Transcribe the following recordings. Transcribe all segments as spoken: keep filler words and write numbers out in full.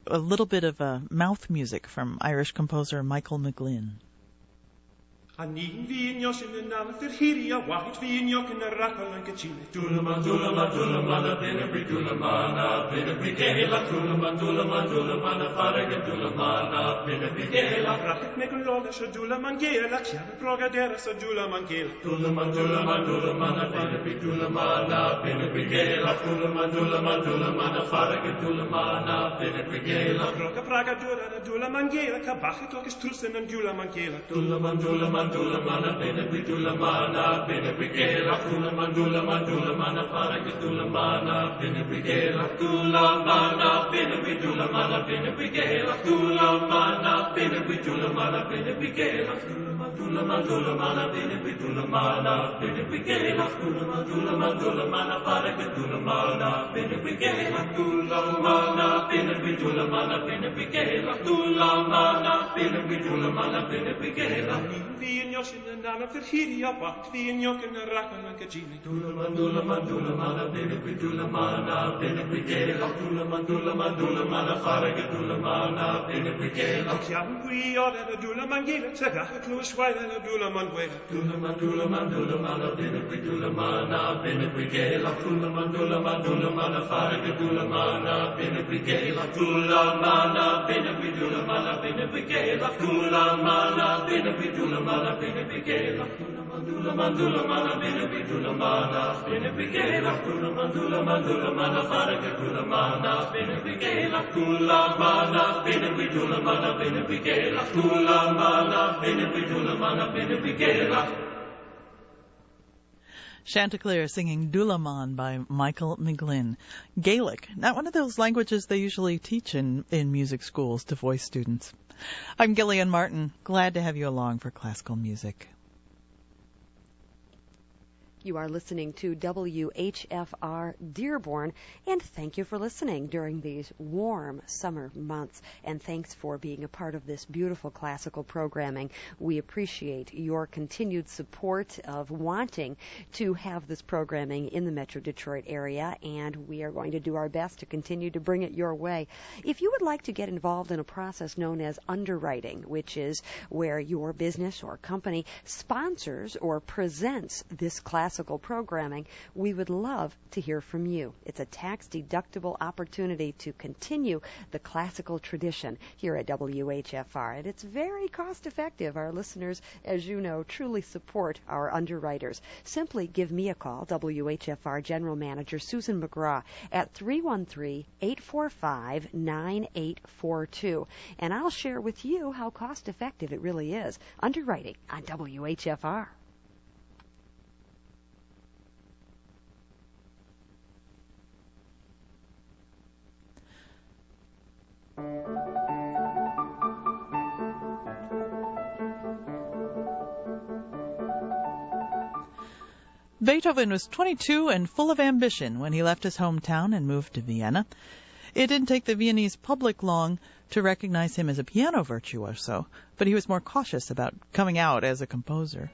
a little bit of uh, mouth music from Irish composer Michael McGlynn. Anin vinyos in the name of the Hiria, Wahit vinyok in the Rakal and Kachina. Dulama, Dulama, Dulamana, Binabri Dulamana, Binabri Gela, Dulama, Dulama, Dulamana, Faraga Dulamana, Binabri Gela, Racket Megalola, Shadulaman Gela, Chiana Progadera, Sadulaman Gela. Dulama, Dulama, Dulamana, Binabri Dulamana, Binabri Gela, Dulama, Dulama, Dulamana, Faraga Dulamana, Binabri Gela, Roca Praga Dura, Dulaman Gela, Kabachit, Orchestrusen and Dulaman Gela. Dulaman, Dulaman, Dulamana, Binabri Dulamana, Binabri Gela, Dulaman, Dulaman, Dulamana, Faraga Dulamana, Binabri Gela, Dulamana, Binabri Dulamana, Binabri Gela, Dulamana, Binabri Dulamana, Binabri Gela, Dulaman, Dulamana, Binabri Dulamana, Binabri Gela, Dulaman, Dulaman, Dulamana, Faraga Dulamana, Binabri Gela, Dulamana, Binabri Dulamana, Binabri Gela, Dulamana, Binabri Dulamana, Binabri Gela. Vinyos in the name of the Hiria, Wahit vinyok in the Rakal and Kachina. Dulaman, Dulaman, Dulamana, Binabri Dulamana, Binabri Gela, Dulaman, Dulaman, Dulamana, Faraga Dulamana, Binabri Gela. Chiam qui ora la Dulaman Gela, Tagaha Clush, While la Dulaman Guela. Dulaman, Dulaman, Dulamana, Binabri Dulamana, Binabri Gela, Dulaman, Dulaman, Dulamana, Faraga Dulamana, Binabri Gela, Dulamana, Binabri Dulamana, Binabri Gela, Dulamana, Binabri Dulamana, Binabri Gela, Dulamana, Dulamana, Binabri Dulamana, Binabri Gela, Dulamana, Dulamana, Dulamana, Faraga Dulamana, Binabri Gela, Dulamana, Binabri Dulamana, Binabri Gela, Dulamana, Binabri Dulamana, Binabri Gela. Chanticleer singing Dulaman by Michael McGlynn. Gaelic, not one of those languages they usually teach in, in music schools to voice students. I'm Gillian Martin. Glad to have you along for classical music. You are listening to W H F R Dearborn, and thank you for listening during these warm summer months, and thanks for being a part of this beautiful classical programming. We appreciate your continued support of wanting to have this programming in the Metro Detroit area, and we are going to do our best to continue to bring it your way. If you would like to get involved in a process known as underwriting, which is where your business or company sponsors or presents this class classical programming, we would love to hear from you. It's a tax-deductible opportunity to continue the classical tradition here at W H F R, and it's very cost-effective. Our listeners, as you know, truly support our underwriters. Simply give me a call, W H F R General Manager Susan McGraw, at three one three, eight four five, nine eight four two, and I'll share with you how cost-effective it really is. Underwriting on W H F R. Beethoven was twenty-two and full of ambition when he left his hometown and moved to Vienna. It didn't take the Viennese public long to recognize him as a piano virtuoso, but he was more cautious about coming out as a composer.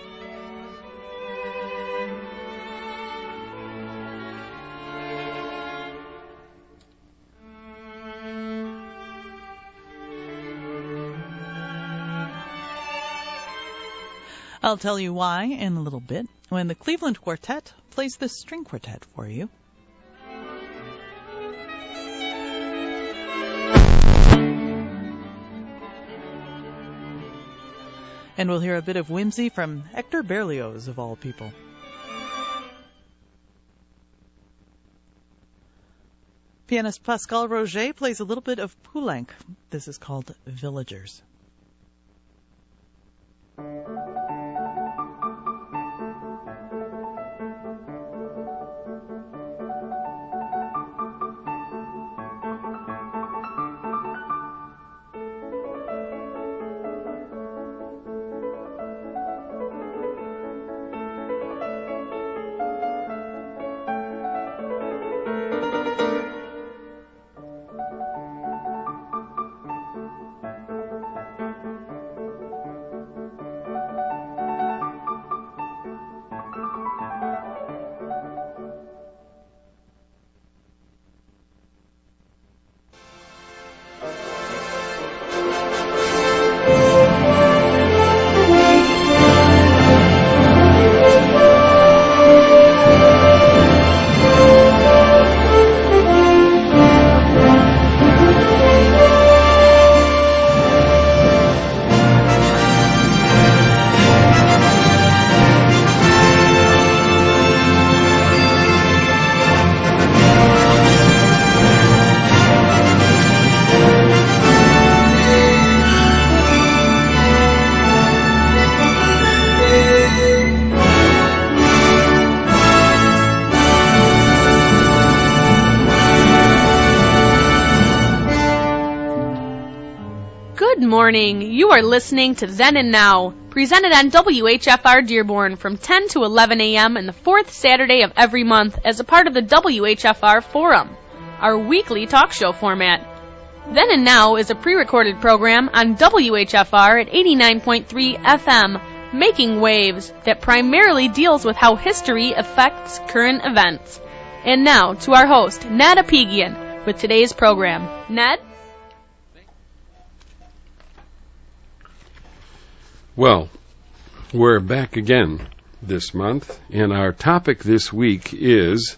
I'll tell you why in a little bit when the Cleveland Quartet plays the string quartet for you. And we'll hear a bit of whimsy from Hector Berlioz, of all people. Pianist Pascal Roger plays a little bit of Poulenc. This is called Villagers. morning. You are listening to Then and Now, presented on W H F R Dearborn from ten to eleven a.m. and the fourth Saturday of every month as a part of the W H F R Forum, our weekly talk show format. Then and Now is a pre-recorded program on W H F R at eighty-nine point three F M, Making Waves, that primarily deals with how history affects current events. And now to our host, Ned Apigian, with today's program. Ned? Well, we're back again this month, and our topic this week is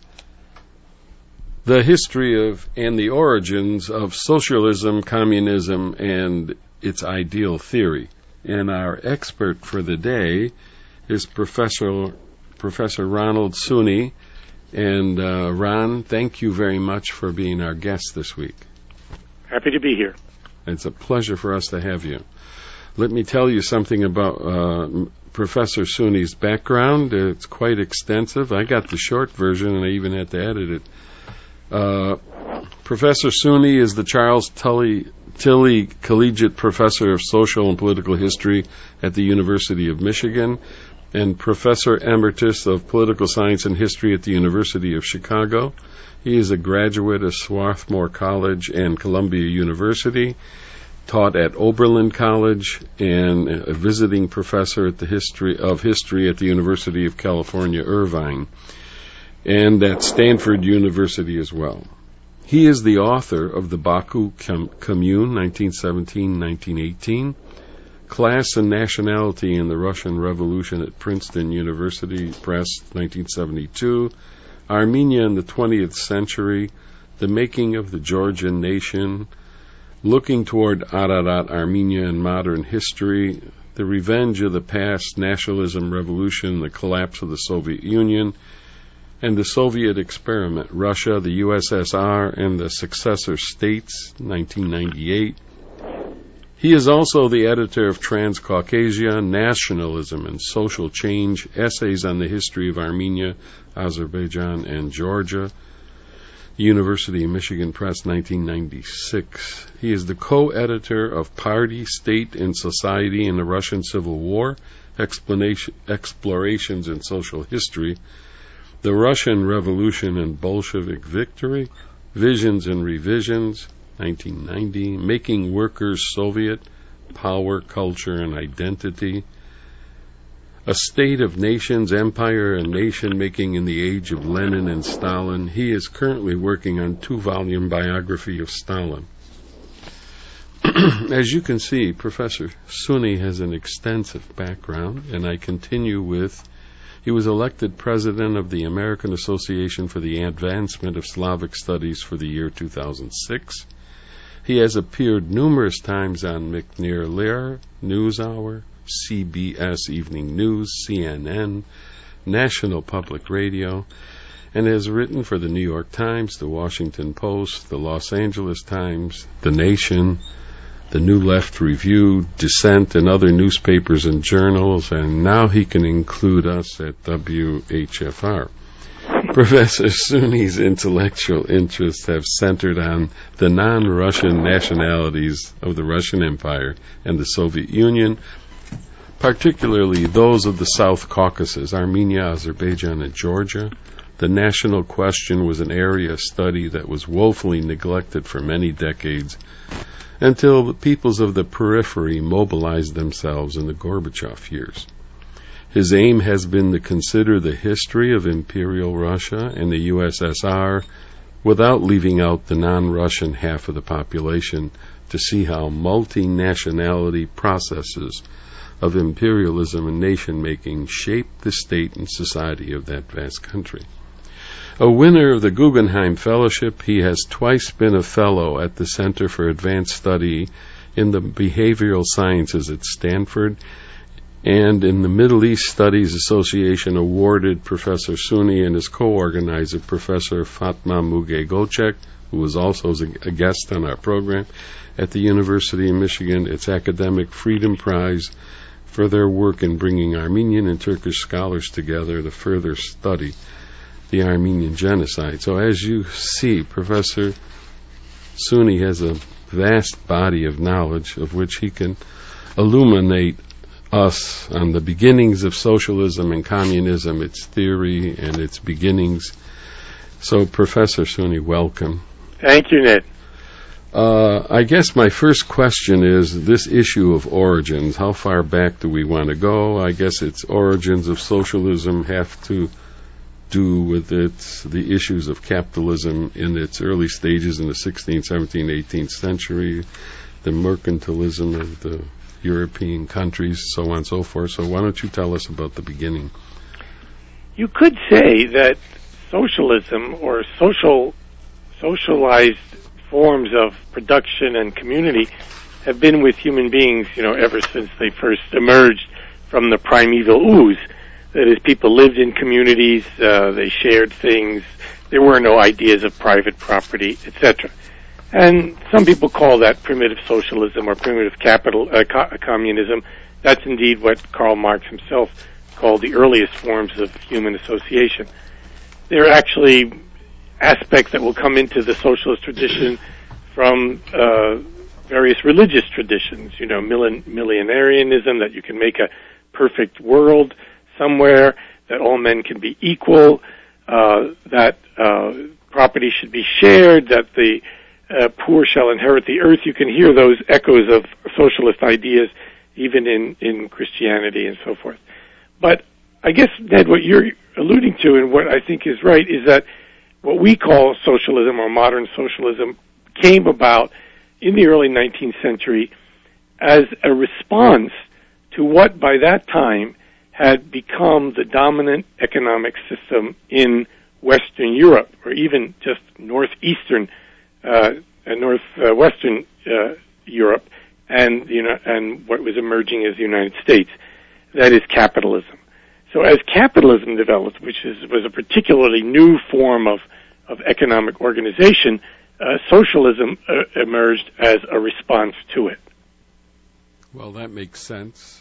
the history of and the origins of socialism, communism, and its ideal theory. And our expert for the day is Professor Professor Ronald Suni. And uh, Ron, thank you very much for being our guest this week. Happy to be here. It's a pleasure for us to have you. Let me tell you something about uh, Professor Suni's background. It's quite extensive. I got the short version, and I even had to edit it. Uh, Professor Suni is the Charles Tully, Tilley Collegiate Professor of Social and Political History at the University of Michigan and Professor Emeritus of Political Science and History at the University of Chicago. He is a graduate of Swarthmore College and Columbia University, taught at Oberlin College, and a visiting professor at the history of history at the University of California, Irvine, and at Stanford University as well. He is the author of the Baku Com- Commune, nineteen seventeen to nineteen eighteen, Class and Nationality in the Russian Revolution at Princeton University Press, nineteen seventy-two, Armenia in the twentieth Century, The Making of the Georgian Nation, Looking Toward Ararat, Armenia in Modern History, The Revenge of the Past, Nationalism, Revolution, the Collapse of the Soviet Union, and the Soviet Experiment, Russia, the U S S R, and the Successor States, nineteen ninety-eight. He is also the editor of Transcaucasia, Nationalism and Social Change, Essays on the History of Armenia, Azerbaijan, and Georgia, University of Michigan Press, nineteen ninety-six. He is the co-editor of Party, State, and Society in the Russian Civil War, Explanation, Explorations in Social History, The Russian Revolution and Bolshevik Victory, Visions and Revisions, nineteen ninety, Making Workers Soviet, Power, Culture, and Identity, A State of Nations, Empire and Nation-Making in the Age of Lenin and Stalin. He is currently working on two-volume biography of Stalin. As you can see, Professor Suni has an extensive background, and I continue with, he was elected president of the American Association for the Advancement of Slavic Studies for the year two thousand six. He has appeared numerous times on McNear Lehrer, NewsHour, C B S Evening News, C N N, National Public Radio, and has written for the New York Times, the Washington Post, the Los Angeles Times, The Nation, the New Left Review, Dissent, and other newspapers and journals, and now he can include us at W H F R. Professor Suni's intellectual interests have centered on the non-Russian nationalities of the Russian Empire and the Soviet Union, particularly those of the South Caucasus, Armenia, Azerbaijan, and Georgia. The national question was an area of study that was woefully neglected for many decades until the peoples of the periphery mobilized themselves in the Gorbachev years. His aim has been to consider the history of Imperial Russia and the U S S R without leaving out the non-Russian half of the population, to see how multinationality processes of imperialism and nation-making shaped the state and society of that vast country. A winner of the Guggenheim Fellowship, he has twice been a fellow at the Center for Advanced Study in the Behavioral Sciences at Stanford, and in the Middle East Studies Association awarded Professor Suni and his co-organizer, Professor Fatma Muge-Gocek, who was also a guest on our program, at the University of Michigan, its Academic Freedom Prize for their work in bringing Armenian and Turkish scholars together to further study the Armenian genocide. So as you see, Professor Suni has a vast body of knowledge of which he can illuminate us on the beginnings of socialism and communism, its theory and its beginnings. So, Professor Sooni, welcome. Thank you, Ned. Uh, I guess my first question is this issue of origins. How far back do we want to go? I guess its origins of socialism have to do with its the issues of capitalism in its early stages in the sixteenth, seventeenth, eighteenth century, the mercantilism of the European countries, so on and so forth. So why don't you tell us about the beginning? You could say that socialism or social socialized forms of production and community have been with human beings, you know, ever since they first emerged from the primeval ooze. That is, people lived in communities, uh, they shared things, there were no ideas of private property, et cetera. And some people call that primitive socialism or primitive capital uh, co- communism. That's indeed what Karl Marx himself called the earliest forms of human association. There are actually aspects that will come into the socialist tradition from uh, various religious traditions, you know, millen- millenarianism, that you can make a perfect world somewhere, that all men can be equal, uh, that uh, property should be shared, that the uh, poor shall inherit the earth. You can hear those echoes of socialist ideas even in, in Christianity and so forth. But I guess, Ned, what you're alluding to and what I think is right is that what we call socialism or modern socialism came about in the early nineteenth century as a response to what by that time had become the dominant economic system in Western Europe, or even just northeastern, uh, and northwestern uh, Europe, and you know, and what was emerging as the United States. That is capitalism. So as capitalism developed, which is, was a particularly new form of, of economic organization, uh, socialism uh, emerged as a response to it. Well, that makes sense.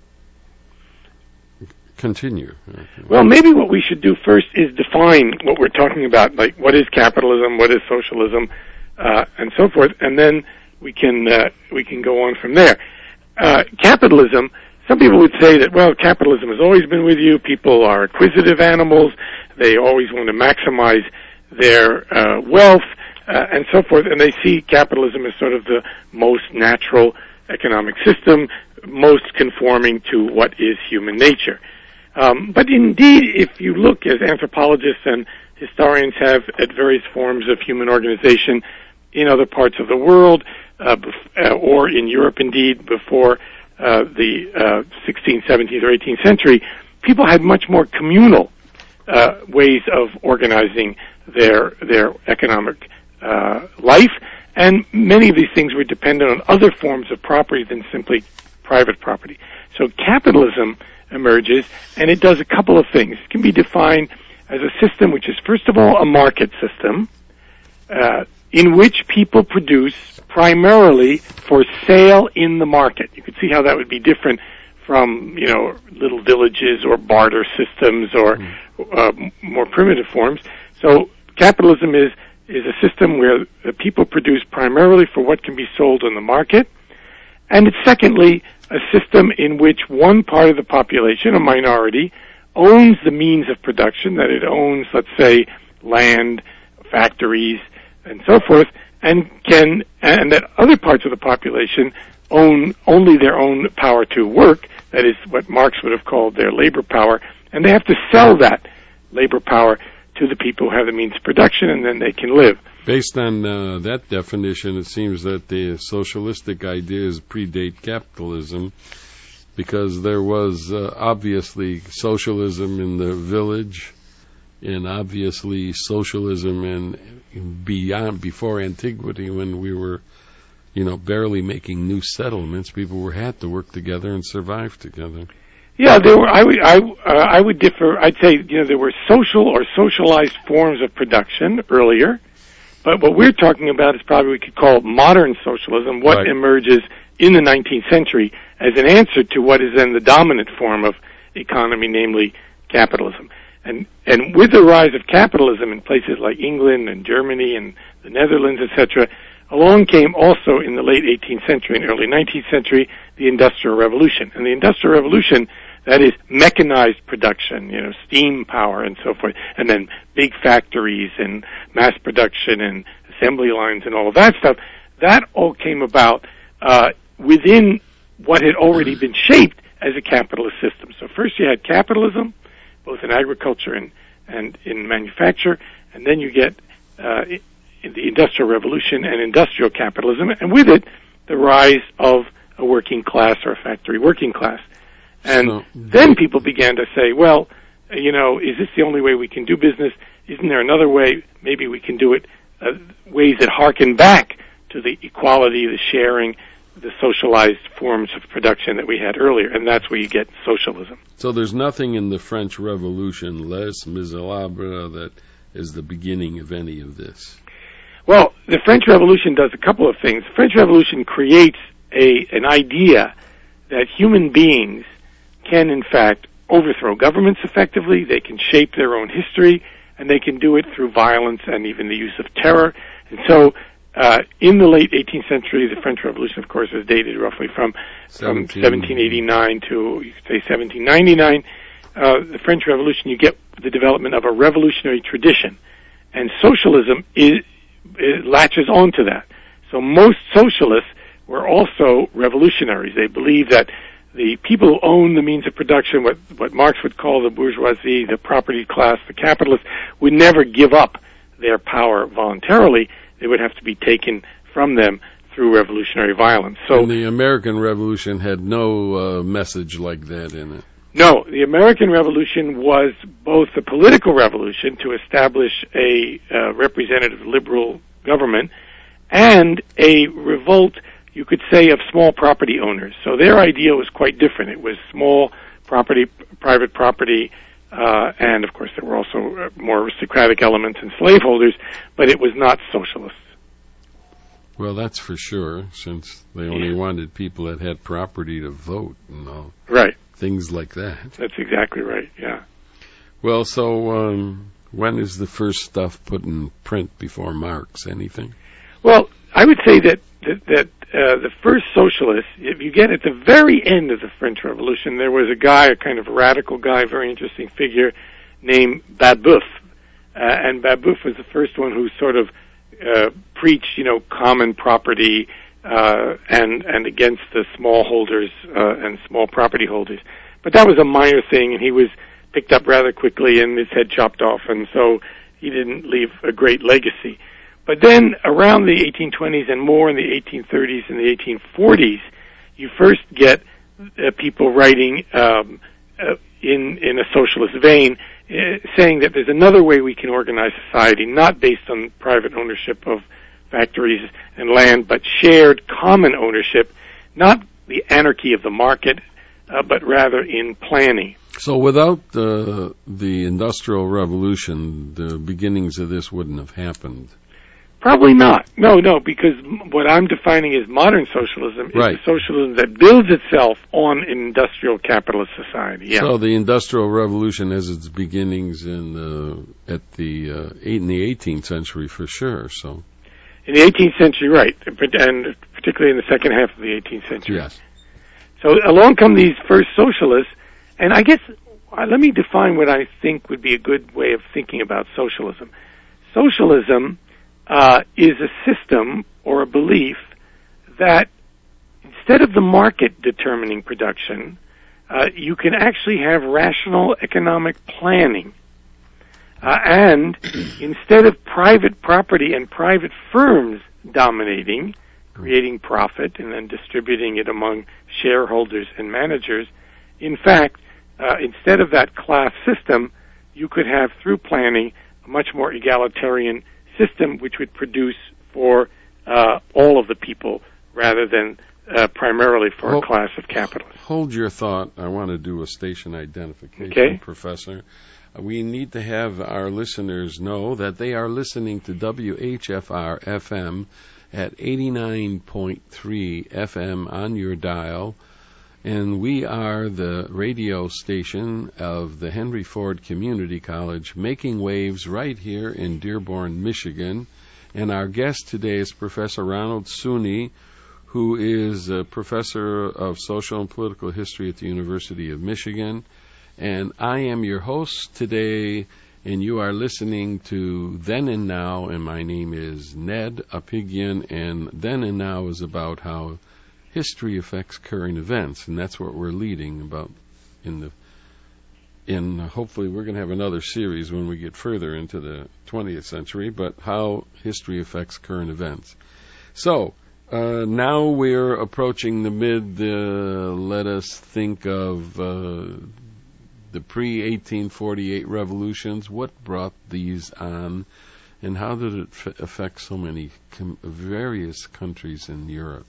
Continue. Well, maybe what we should do first is define what we're talking about, like what is capitalism, what is socialism, uh, and so forth, and then we can uh, we can go on from there. Uh, capitalism. Some people would say that, well, capitalism has always been with you. People are acquisitive animals. They always want to maximize their uh, wealth uh, and so forth, and they see capitalism as sort of the most natural economic system, most conforming to what is human nature. Um, but indeed, if you look, as anthropologists and historians have, at various forms of human organization in other parts of the world, uh, bef- uh, or in Europe indeed, before Uh, the uh, sixteenth, seventeenth, or eighteenth century, people had much more communal uh, ways of organizing their their economic uh, life, and many of these things were dependent on other forms of property than simply private property. So capitalism emerges, and it does a couple of things. It can be defined as a system which is, first of all, a market system, uh, in which people produce primarily for sale in the market. You can see how that would be different from, you know, little villages or barter systems or mm. uh, more primitive forms. So capitalism is, is a system where the people produce primarily for what can be sold in the market. And it's secondly a system in which one part of the population, a minority, owns the means of production, that it owns, let's say, land, factories, and so forth, and can, and that other parts of the population own only their own power to work, that is what Marx would have called their labor power, and they have to sell that labor power to the people who have the means of production, and then they can live. Based on uh, that definition, it seems that the socialistic ideas predate capitalism, because there was uh, obviously socialism in the village, and obviously socialism in beyond before antiquity, when we were, you know, barely making new settlements. People were had to work together and survive together. Yeah, there were. I would. I, uh, I would differ. I'd say, you know, there were social or socialized forms of production earlier, but what we're talking about is probably we could call modern socialism. What right. emerges in the nineteenth century as an answer to what is then the dominant form of economy, namely capitalism. And and with the rise of capitalism in places like England and Germany and the Netherlands, et cetera, along came also in the late eighteenth century and early nineteenth century the Industrial Revolution. And the Industrial Revolution, that is mechanized production, you know, steam power and so forth, and then big factories and mass production and assembly lines and all of that stuff, that all came about uh, within what had already been shaped as a capitalist system. So first you had capitalism, both in agriculture and, and in manufacture, and then you get uh, in the Industrial Revolution and industrial capitalism, and with it, the rise of a working class or a factory working class. And so, then people began to say, well, you know, is this the only way we can do business? Isn't there another way? Maybe we can do it uh, ways that harken back to the equality, the sharing, the socialized forms of production that we had earlier, and that's where you get socialism. So there's nothing in the French Revolution, Les Miserables, that is the beginning of any of this. Well, the French Revolution does a couple of things. The French Revolution creates a an idea that human beings can, in fact, overthrow governments effectively, they can shape their own history, and they can do it through violence and even the use of terror. And so, uh, in the late eighteenth century, the French Revolution, of course, is dated roughly from, from seventeen eighty-nine to, you could say, seventeen ninety-nine. Uh, the French Revolution, you get the development of a revolutionary tradition. And socialism is, it latches onto that. So most socialists were also revolutionaries. They believed that the people who own the means of production, what, what Marx would call the bourgeoisie, the property class, the capitalists, would never give up their power voluntarily. They would have to be taken from them through revolutionary violence. So and the American Revolution had no uh, message like that in it. No, the American Revolution was both a political revolution to establish a uh, representative liberal government and a revolt, you could say, of small property owners. So their idea was quite different. It was small property, private property, uh, and of course there were also more aristocratic elements and slaveholders, but it was not socialist. Well, that's for sure, since they only yeah. wanted people that had property to vote and all. Right. Things like that. That's exactly right, yeah. Well, so um, when is the first stuff put in print before Marx? Anything? Well, I would say that that, that uh, the first socialists, if you get at the very end of the French Revolution, there was a guy, a kind of radical guy, very interesting figure, named Babeuf. Uh, and Babeuf was the first one who sort of uh, preached, you know, common property, Uh, and, and against the smallholders, uh, and small property holders. But that was a minor thing, and he was picked up rather quickly and his head chopped off, and so he didn't leave a great legacy. But then around the eighteen twenties and more in the eighteen thirties and the eighteen forties, you first get uh, people writing, um, uh, in, in a socialist vein, uh, saying that there's another way we can organize society, not based on private ownership of factories and land, but shared common ownership, not the anarchy of the market, uh, but rather in planning. So without the, the Industrial Revolution, the beginnings of this wouldn't have happened? Probably not. No, no, because what I'm defining as modern socialism is right. a socialism that builds itself on an industrial capitalist society. Yeah. So the Industrial Revolution has its beginnings in the, at the uh, in the eighteenth century for sure. So. In the eighteenth century, right, and particularly in the second half of the eighteenth century. Yes. So along come these first socialists, and I guess, uh, let me define what I think would be a good way of thinking about socialism. Socialism uh, is a system or a belief that instead of the market determining production, uh, you can actually have rational economic planning. Uh, and instead of private property and private firms dominating, creating profit and then distributing it among shareholders and managers, in fact, uh, instead of that class system, you could have, through planning, a much more egalitarian system which would produce for uh, all of the people rather than uh, primarily for hold, a class of capitalists. Hold your thought. I want to do a station identification, okay. Professor. We need to have our listeners know that they are listening to W H F R F M at eighty-nine point three F M on your dial, and we are the radio station of the Henry Ford Community College, making waves right here in Dearborn, Michigan, And our guest today is Professor Ronald Suni, who is a professor of social and political history at the University of Michigan. And I am your host today, and you are listening to Then and Now, and my name is Ned Apigian, and Then and Now is about how history affects current events, and that's what we're leading about in the in hopefully we're going to have another series when we get further into the twentieth century, but how history affects current events. So, Uh, now we're approaching the mid, uh, let us think of uh, the pre eighteen forty-eight revolutions. What brought these on, and how did it f- affect so many com- various countries in Europe?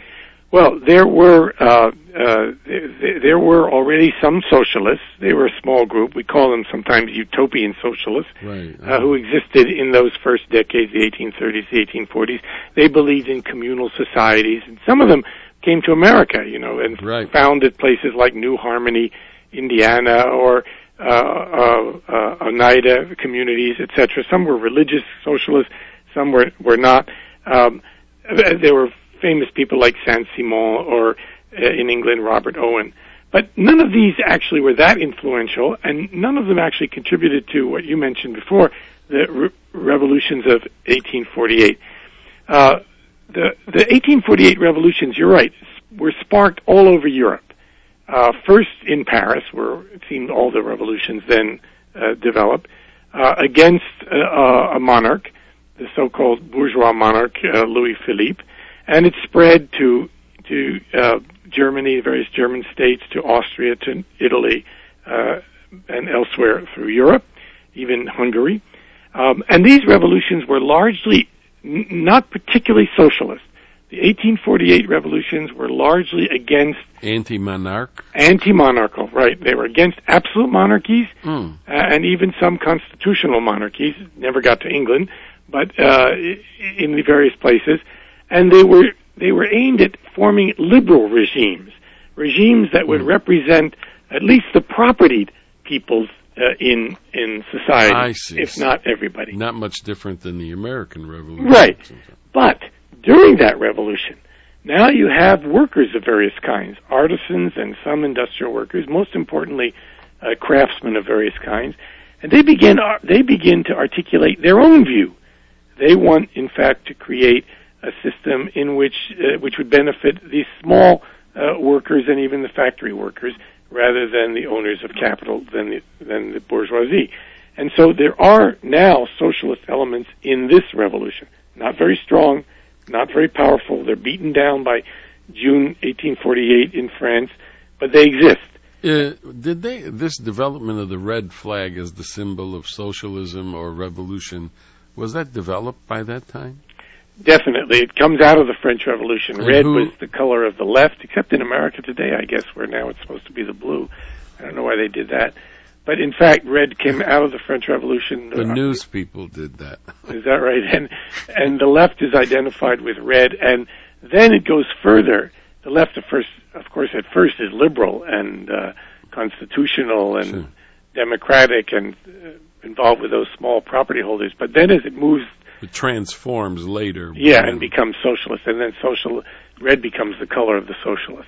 Well, there were uh, uh, th- there were already some socialists. They were a small group. We call them sometimes utopian socialists, right. uh, who existed in those first decades, the eighteen thirties, the eighteen forties. They believed in communal societies, and some of them came to America, you know, and right. founded places like New Harmony, Indiana, or uh, uh, uh, Oneida communities, et cetera. Some were religious socialists, some were were not. Um, there were famous people like Saint-Simon, or uh, in England, Robert Owen. But none of these actually were that influential, and none of them actually contributed to what you mentioned before, the re- revolutions of eighteen forty-eight. Uh, the, the eighteen forty-eight revolutions, you're right, were sparked all over Europe. Uh, first in Paris, where it seemed all the revolutions then uh, developed, uh, against uh, a monarch, the so-called bourgeois monarch, uh, Louis Philippe. And it spread to to uh, Germany, various German states, to Austria, to Italy, uh, and elsewhere through Europe, even Hungary. Um, and these revolutions were largely n- not particularly socialist. The eighteen forty-eight revolutions were largely against anti-monarch, anti-monarchical, right? They were against absolute monarchies, mm. uh, and even some constitutional monarchies. Never got to England, but uh, in the various places. And they were they were aimed at forming liberal regimes, regimes that would mm. represent at least the propertied peoples uh, in in society, I see. if not everybody. Not much different than the American Revolution. Right. But during that revolution, now you have workers of various kinds, artisans and some industrial workers, most importantly, uh, craftsmen of various kinds, and they begin uh, they begin to articulate their own view. They want, in fact, to create a system in which uh, which would benefit these small uh, workers and even the factory workers, rather than the owners of capital, than the, than the bourgeoisie. And so there are now socialist elements in this revolution. Not very strong, not very powerful. They're beaten down by June eighteen forty-eight in France, but they exist. Uh, did they this development of the red flag as the symbol of socialism or revolution, was that developed by that time? Definitely. It comes out of the French Revolution. And Red who, was the color of the left, except in America today, I guess, where now it's supposed to be the blue. I don't know why they did that. But in fact, red came out of the French Revolution. The uh, news people did that. Is that right? And and the left is identified with red, and then it goes further. The left, at first, of course, at first is liberal and uh, constitutional and sure. democratic and uh, involved with those small property holders. But then as it moves, it transforms later. Yeah, and becomes socialist, and then social red becomes the color of the socialists.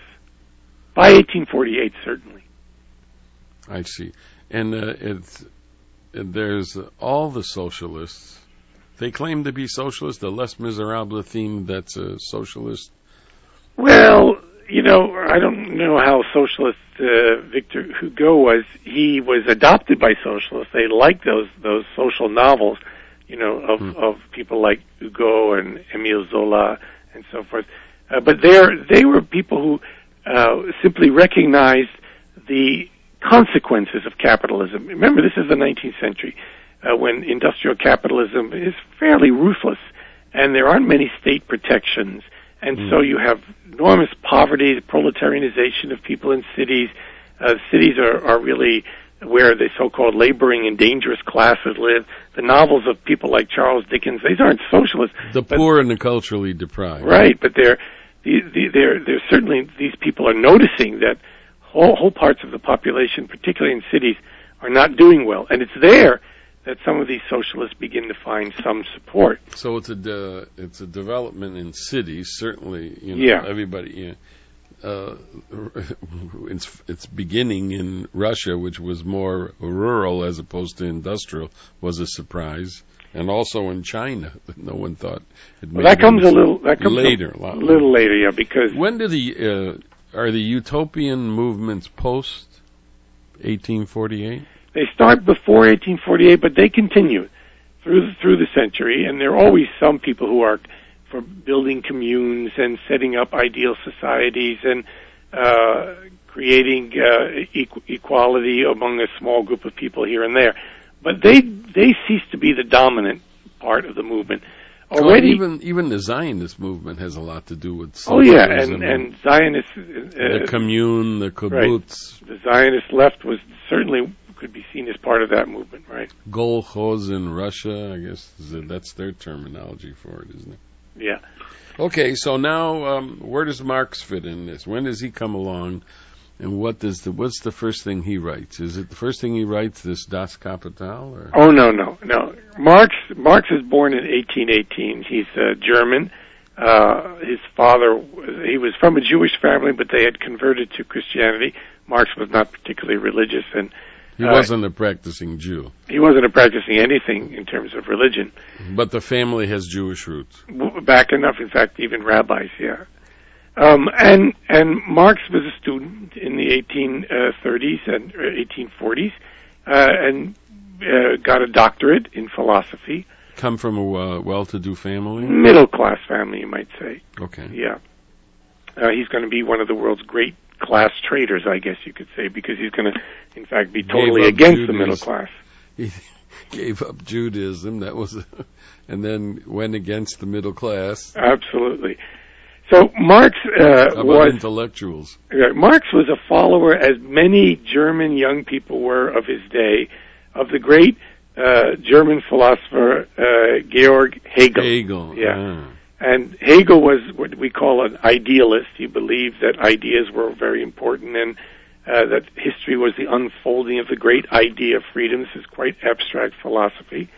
By eighteen forty-eight, certainly. I see. And uh, it's, there's uh, all the socialists. They claim to be socialists. The Les Miserables theme, that's a socialist. Well, you know, I don't know how socialist uh, Victor Hugo was. He was adopted by socialists. They liked those those social novels, you know, of, hmm. of people like Hugo and Émile Zola and so forth. Uh, but they're, they were people who uh, simply recognized the consequences of capitalism. Remember, this is the nineteenth century, uh, when industrial capitalism is fairly ruthless, and there aren't many state protections, and mm. so you have enormous poverty, the proletarianization of people in cities. Uh, cities are, are really where the so-called laboring and dangerous classes live. The novels of people like Charles Dickens, these aren't socialists. The but, poor and the culturally deprived. Right, but they're, they're, they're certainly, these people are noticing that whole, whole parts of the population, particularly in cities, are not doing well. And it's there that some of these socialists begin to find some support. So it's a de- it's a development in cities, certainly. You know, Yeah. Everybody. You know, uh, it's it's beginning in Russia, which was more rural as opposed to industrial, was a surprise, and also in China that no one thought. It Well, that comes a little that comes later, a, a lot little later, yeah, because when do the uh, are the utopian movements post eighteen forty-eight? they start before eighteen forty-eight, but they continue through the, through the century, and there are always some people who are for building communes and setting up ideal societies and uh, creating uh, equ- equality among a small group of people here and there. But they they cease to be the dominant part of the movement. Already, well, even even the Zionist movement has a lot to do with. Oh yeah, and and Zionists, uh, the commune, the kibbutz, right. The Zionist left was certainly could be seen as part of that movement, right? Golchoz in Russia, I guess that's their terminology for it, isn't it? Yeah. Okay, so now um, where does Marx fit in this? When does he come along, and what does the what's the first thing he writes? Is it the first thing he writes, this Das Kapital? Or? Oh no, no, no. Marx Marx is born in eighteen eighteen. He's uh, German. Uh, his father, he was from a Jewish family, but they had converted to Christianity. Marx was not particularly religious, and he wasn't uh, a practicing Jew. He wasn't a practicing anything in terms of religion. But the family has Jewish roots. Back enough, in fact, even rabbis, yeah. Um, and and Marx was a student in the eighteen thirties and eighteen forties, uh, and uh, got a doctorate in philosophy. Come from a uh, well-to-do family? Middle-class family, you might say. Okay. Yeah. Uh, he's going to be one of the world's great class traders, I guess you could say, because he's going to, in fact, be totally against Judaism. The middle class. He gave up Judaism, that was, a, and then went against the middle class. Absolutely. So Marx uh, How about was intellectuals. Uh, Marx was a follower, as many German young people were of his day, of the great uh, German philosopher uh, Georg Hegel. Hegel. Yeah. Ah. And Hegel was what we call an idealist. He believed that ideas were very important and uh, that history was the unfolding of the great idea of freedom. This is quite abstract philosophy.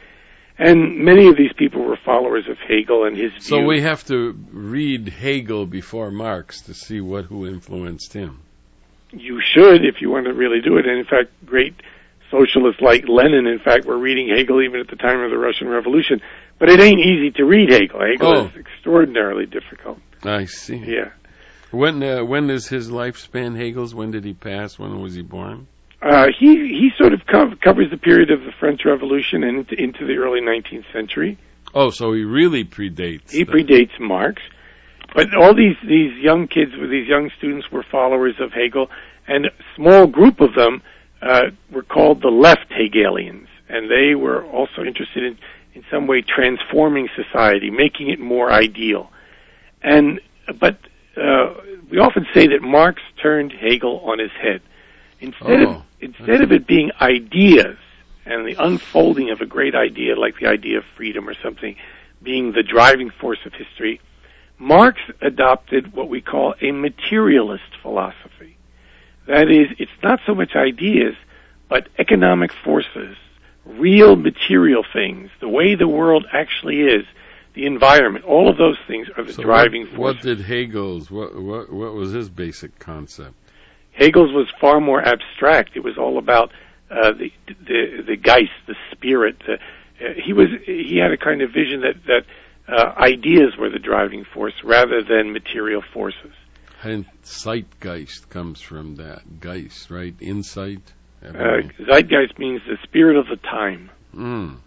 And many of these people were followers of Hegel and his views. So we have to read Hegel before Marx to see what who influenced him. You should, if you want to really do it. And in fact, great socialists like Lenin, in fact, were reading Hegel even at the time of the Russian Revolution. But it ain't easy to read Hegel. Hegel oh. is extraordinarily difficult. I see. Yeah. When uh, when is his lifespan, Hegel's? When did he pass? When was he born? Uh, he he sort of co- covers the period of the French Revolution and into, into the early nineteenth century. Oh, so he really predates. He the... predates Marx. But all these, these young kids, these young students were followers of Hegel, and a small group of them uh, were called the left Hegelians, and they were also interested in, in some way transforming society, making it more ideal. And but uh, we often say that Marx turned Hegel on his head. Instead oh, of instead of it being ideas and the unfolding of a great idea like the idea of freedom or something being the driving force of history, Marx adopted what we call a materialist philosophy. That is, it's not so much ideas, but economic forces, real material things, the way the world actually is, the environment, all of those things are the so driving what, forces. What did Hegel's, what, what, what was his basic concept? Hegel's was far more abstract. It was all about uh, the, the the Geist, the spirit. The, uh, he was he had a kind of vision that that uh, ideas were the driving force rather than material forces. And Zeitgeist comes from that. Geist, right? Insight. Uh, Zeitgeist means the spirit of the time. Mm.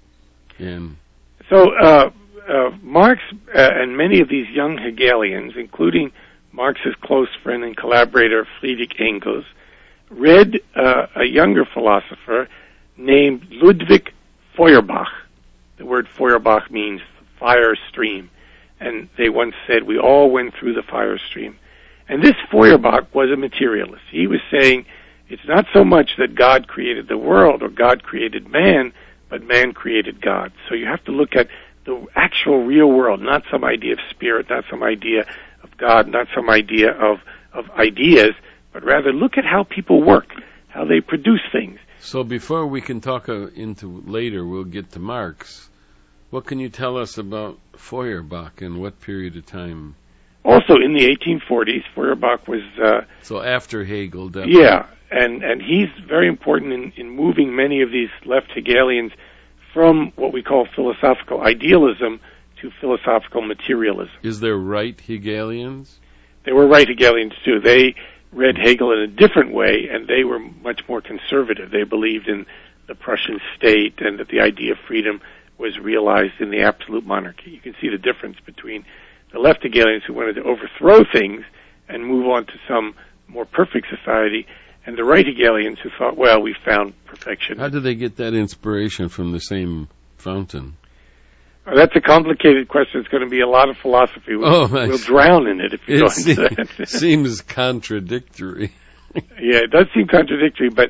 And so uh, uh, Marx uh, and many of these young Hegelians, including Marx's close friend and collaborator Friedrich Engels, read uh, a younger philosopher named Ludwig Feuerbach. The word Feuerbach means fire stream. And they once said, we all went through the fire stream. And this Feuerbach was a materialist. He was saying, it's not so much that God created the world or God created man, but man created God. So you have to look at the actual real world, not some idea of spirit, not some idea of God, not some idea of, of ideas, but rather look at how people work, how they produce things. So before we can talk uh, into later, we'll get to Marx. What can you tell us about Feuerbach and what period of time? Also in the eighteen forties, Feuerbach was... Uh, so after Hegel, definitely. Yeah, and, and he's very important in, in moving many of these left Hegelians from what we call philosophical idealism to philosophical materialism. Is there right Hegelians? They were right Hegelians too. They read Hegel in a different way, and they were much more conservative. They believed in the Prussian state and that the idea of freedom was realized in the absolute monarchy. You can see the difference between the left Hegelians who wanted to overthrow things and move on to some more perfect society, and the right Hegelians who thought, well, we found perfection. How did they get that inspiration from the same fountain? Oh, that's a complicated question. It's going to be a lot of philosophy. We'll, oh, nice. we'll drown in it if you it go se- into that. seems contradictory. Yeah, it does seem contradictory, but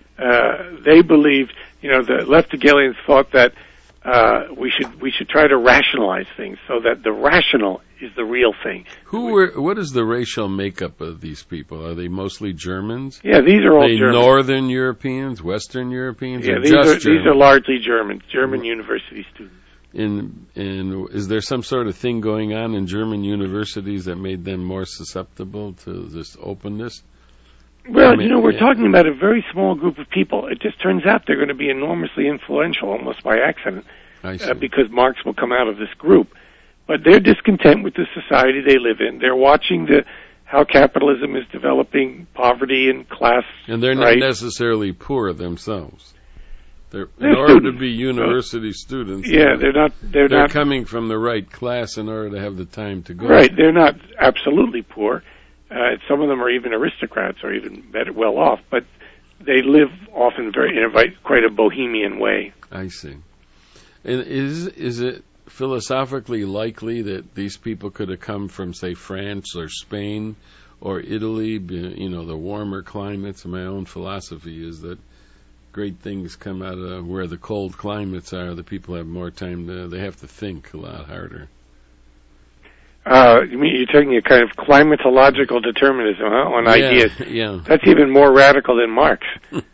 uh, they believed, you know, the left Hegelians thought that uh, we should we should try to rationalize things so that the rational is the real thing. Who were? What is the racial makeup of these people? Are they mostly Germans? Yeah, these are all they Germans. Northern Europeans, Western Europeans, yeah, or these just are Germans? these are largely Germans, German mm-hmm. university students. In, in, is there some sort of thing going on in German universities that made them more susceptible to this openness? Well, I mean, you know, we're yeah. talking about a very small group of people. It just turns out they're going to be enormously influential, almost by accident, uh, because Marx will come out of this group. But they're discontent with the society they live in. They're watching the how capitalism is developing poverty and class. And they're right? not necessarily poor themselves. They're, they're in order students. to be university students, yeah, they're not. They're, they're not coming from the right class in order to have the time to go. Right, they're not absolutely poor. Uh, some of them are even aristocrats or even better, well off, but they live often very in a quite a bohemian way. I see. And is is it philosophically likely that these people could have come from, say, France or Spain or Italy? You know, the warmer climates. My own philosophy is that great things come out of where the cold climates are. The people have more time to, they have to think a lot harder. Uh, you mean you're taking a kind of climatological determinism, huh, on yeah, ideas? Yeah. That's even more radical than Marx.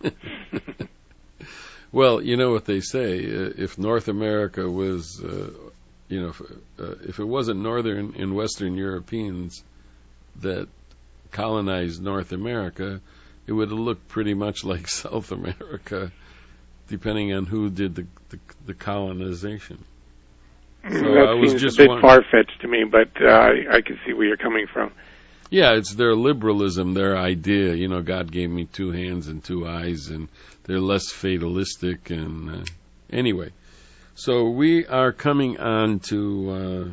Well, you know what they say, uh, if North America was, uh, you know, if, uh, if it wasn't Northern and Western Europeans that colonized North America, it would have looked pretty much like South America, depending on who did the the, the colonization. So that I was seems just a bit one... far-fetched to me, but uh, I, I can see where you're coming from. Yeah, it's their liberalism, their idea. You know, God gave me two hands and two eyes, and they're less fatalistic. And uh, anyway, so we are coming on to uh,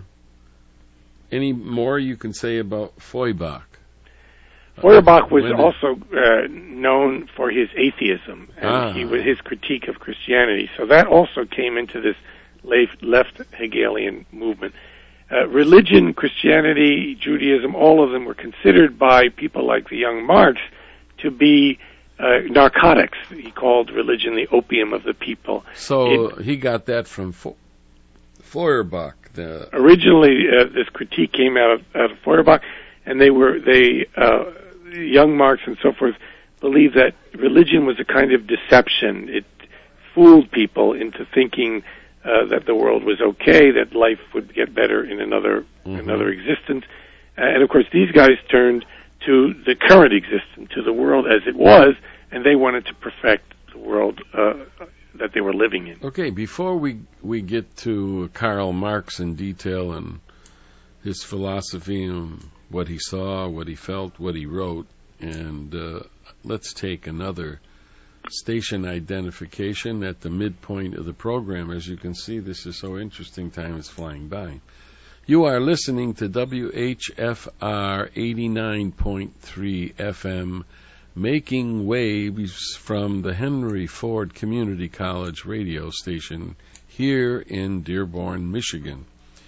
any more you can say about Feuerbach. Feuerbach was uh, also uh, known for his atheism and ah. he was his critique of Christianity. So that also came into this left Hegelian movement. Uh, religion, Christianity, Judaism, all of them were considered by people like the young Marx to be uh, narcotics. He called religion the opium of the people. So it, he got that from Fe- Feuerbach. The originally, uh, this critique came out of, out of Feuerbach, and they were they uh, young Marx and so forth believed that religion was a kind of deception. It fooled people into thinking Uh, that the world was okay, that life would get better in another mm-hmm. another existence, uh, and of course these guys turned to the current existence, to the world as it was, and they wanted to perfect the world uh, that they were living in. Okay, before we we get to Karl Marx in detail and his philosophy and what he saw, what he felt, what he wrote, and uh, let's take another station identification at the midpoint of the program. As you can see, this is so interesting. Time is flying by. You are listening to W H F R eighty-nine point three F M, making waves from the Henry Ford Community College radio station here in Dearborn, Michigan.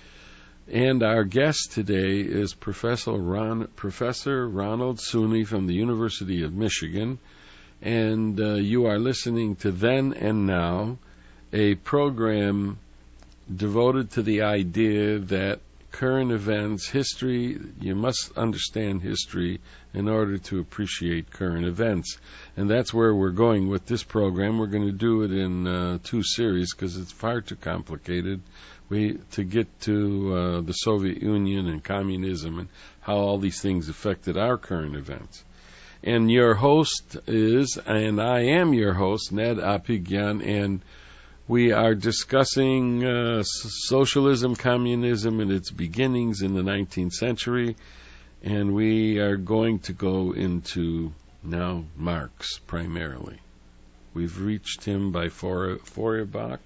And our guest today is Professor Ron, Professor Ronald Suney from the University of Michigan. And uh, you are listening to Then and Now, a program devoted to the idea that current events, history. You must understand history in order to appreciate current events. And that's where we're going with this program. We're going to do it in uh, two series because it's far too complicated. We to get to uh, the Soviet Union and communism and how all these things affected our current events. And your host is, and I am your host, Ned Apigyan, and we are discussing uh, socialism, communism, and its beginnings in the nineteenth century, and we are going to go into now Marx primarily. We've reached him by Feuerbach.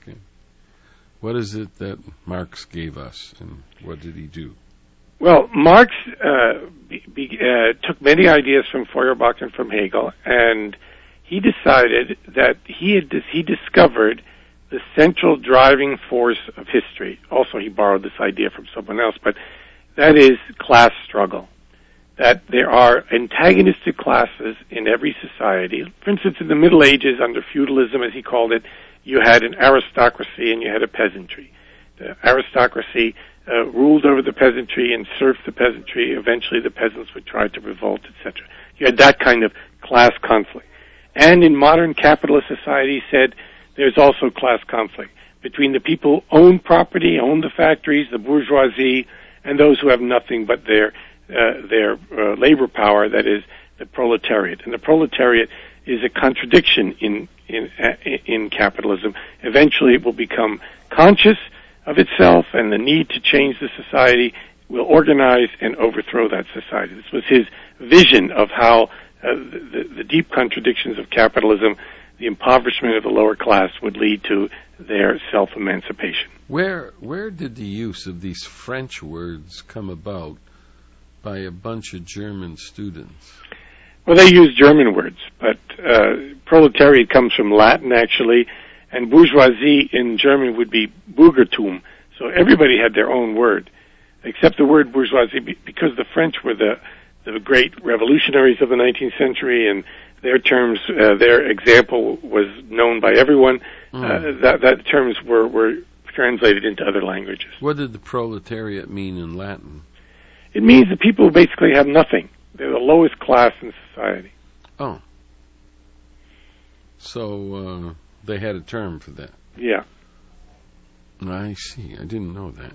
What is it that Marx gave us, and what did he do? Well, Marx uh, be, be, uh, took many ideas from Feuerbach and from Hegel, and he decided that he had dis- he discovered the central driving force of history. Also, he borrowed this idea from someone else, but that is class struggle. That there are antagonistic classes in every society. For instance, in the Middle Ages, under feudalism, as he called it, you had an aristocracy and you had a peasantry. The aristocracy uh, ruled over the peasantry and served the peasantry. Eventually, the peasants would try to revolt, et cetera. You had that kind of class conflict. And in modern capitalist society, he said, there's also class conflict between the people who own property, own the factories, the bourgeoisie, and those who have nothing but their uh, their uh, labor power, that is, the proletariat. And the proletariat is a contradiction in in uh, in capitalism. Eventually, it will become conscious of itself, and the need to change the society will organize and overthrow that society. This was his vision of how uh, the, the deep contradictions of capitalism, the impoverishment of the lower class, would lead to their self-emancipation. Where where did the use of these French words come about by a bunch of German students? Well, they use German words, but uh, proletariat comes from Latin, actually, and bourgeoisie in German would be Bürgertum. So everybody had their own word, except the word bourgeoisie, because the French were the, the great revolutionaries of the nineteenth century, and their terms, uh, their example was known by everyone. Mm. Uh, that, that terms were, were translated into other languages. What did the proletariat mean in Latin? It means the people who basically have nothing. They're the lowest class in society. Oh. So uh, they had a term for that. Yeah. I see. I didn't know that.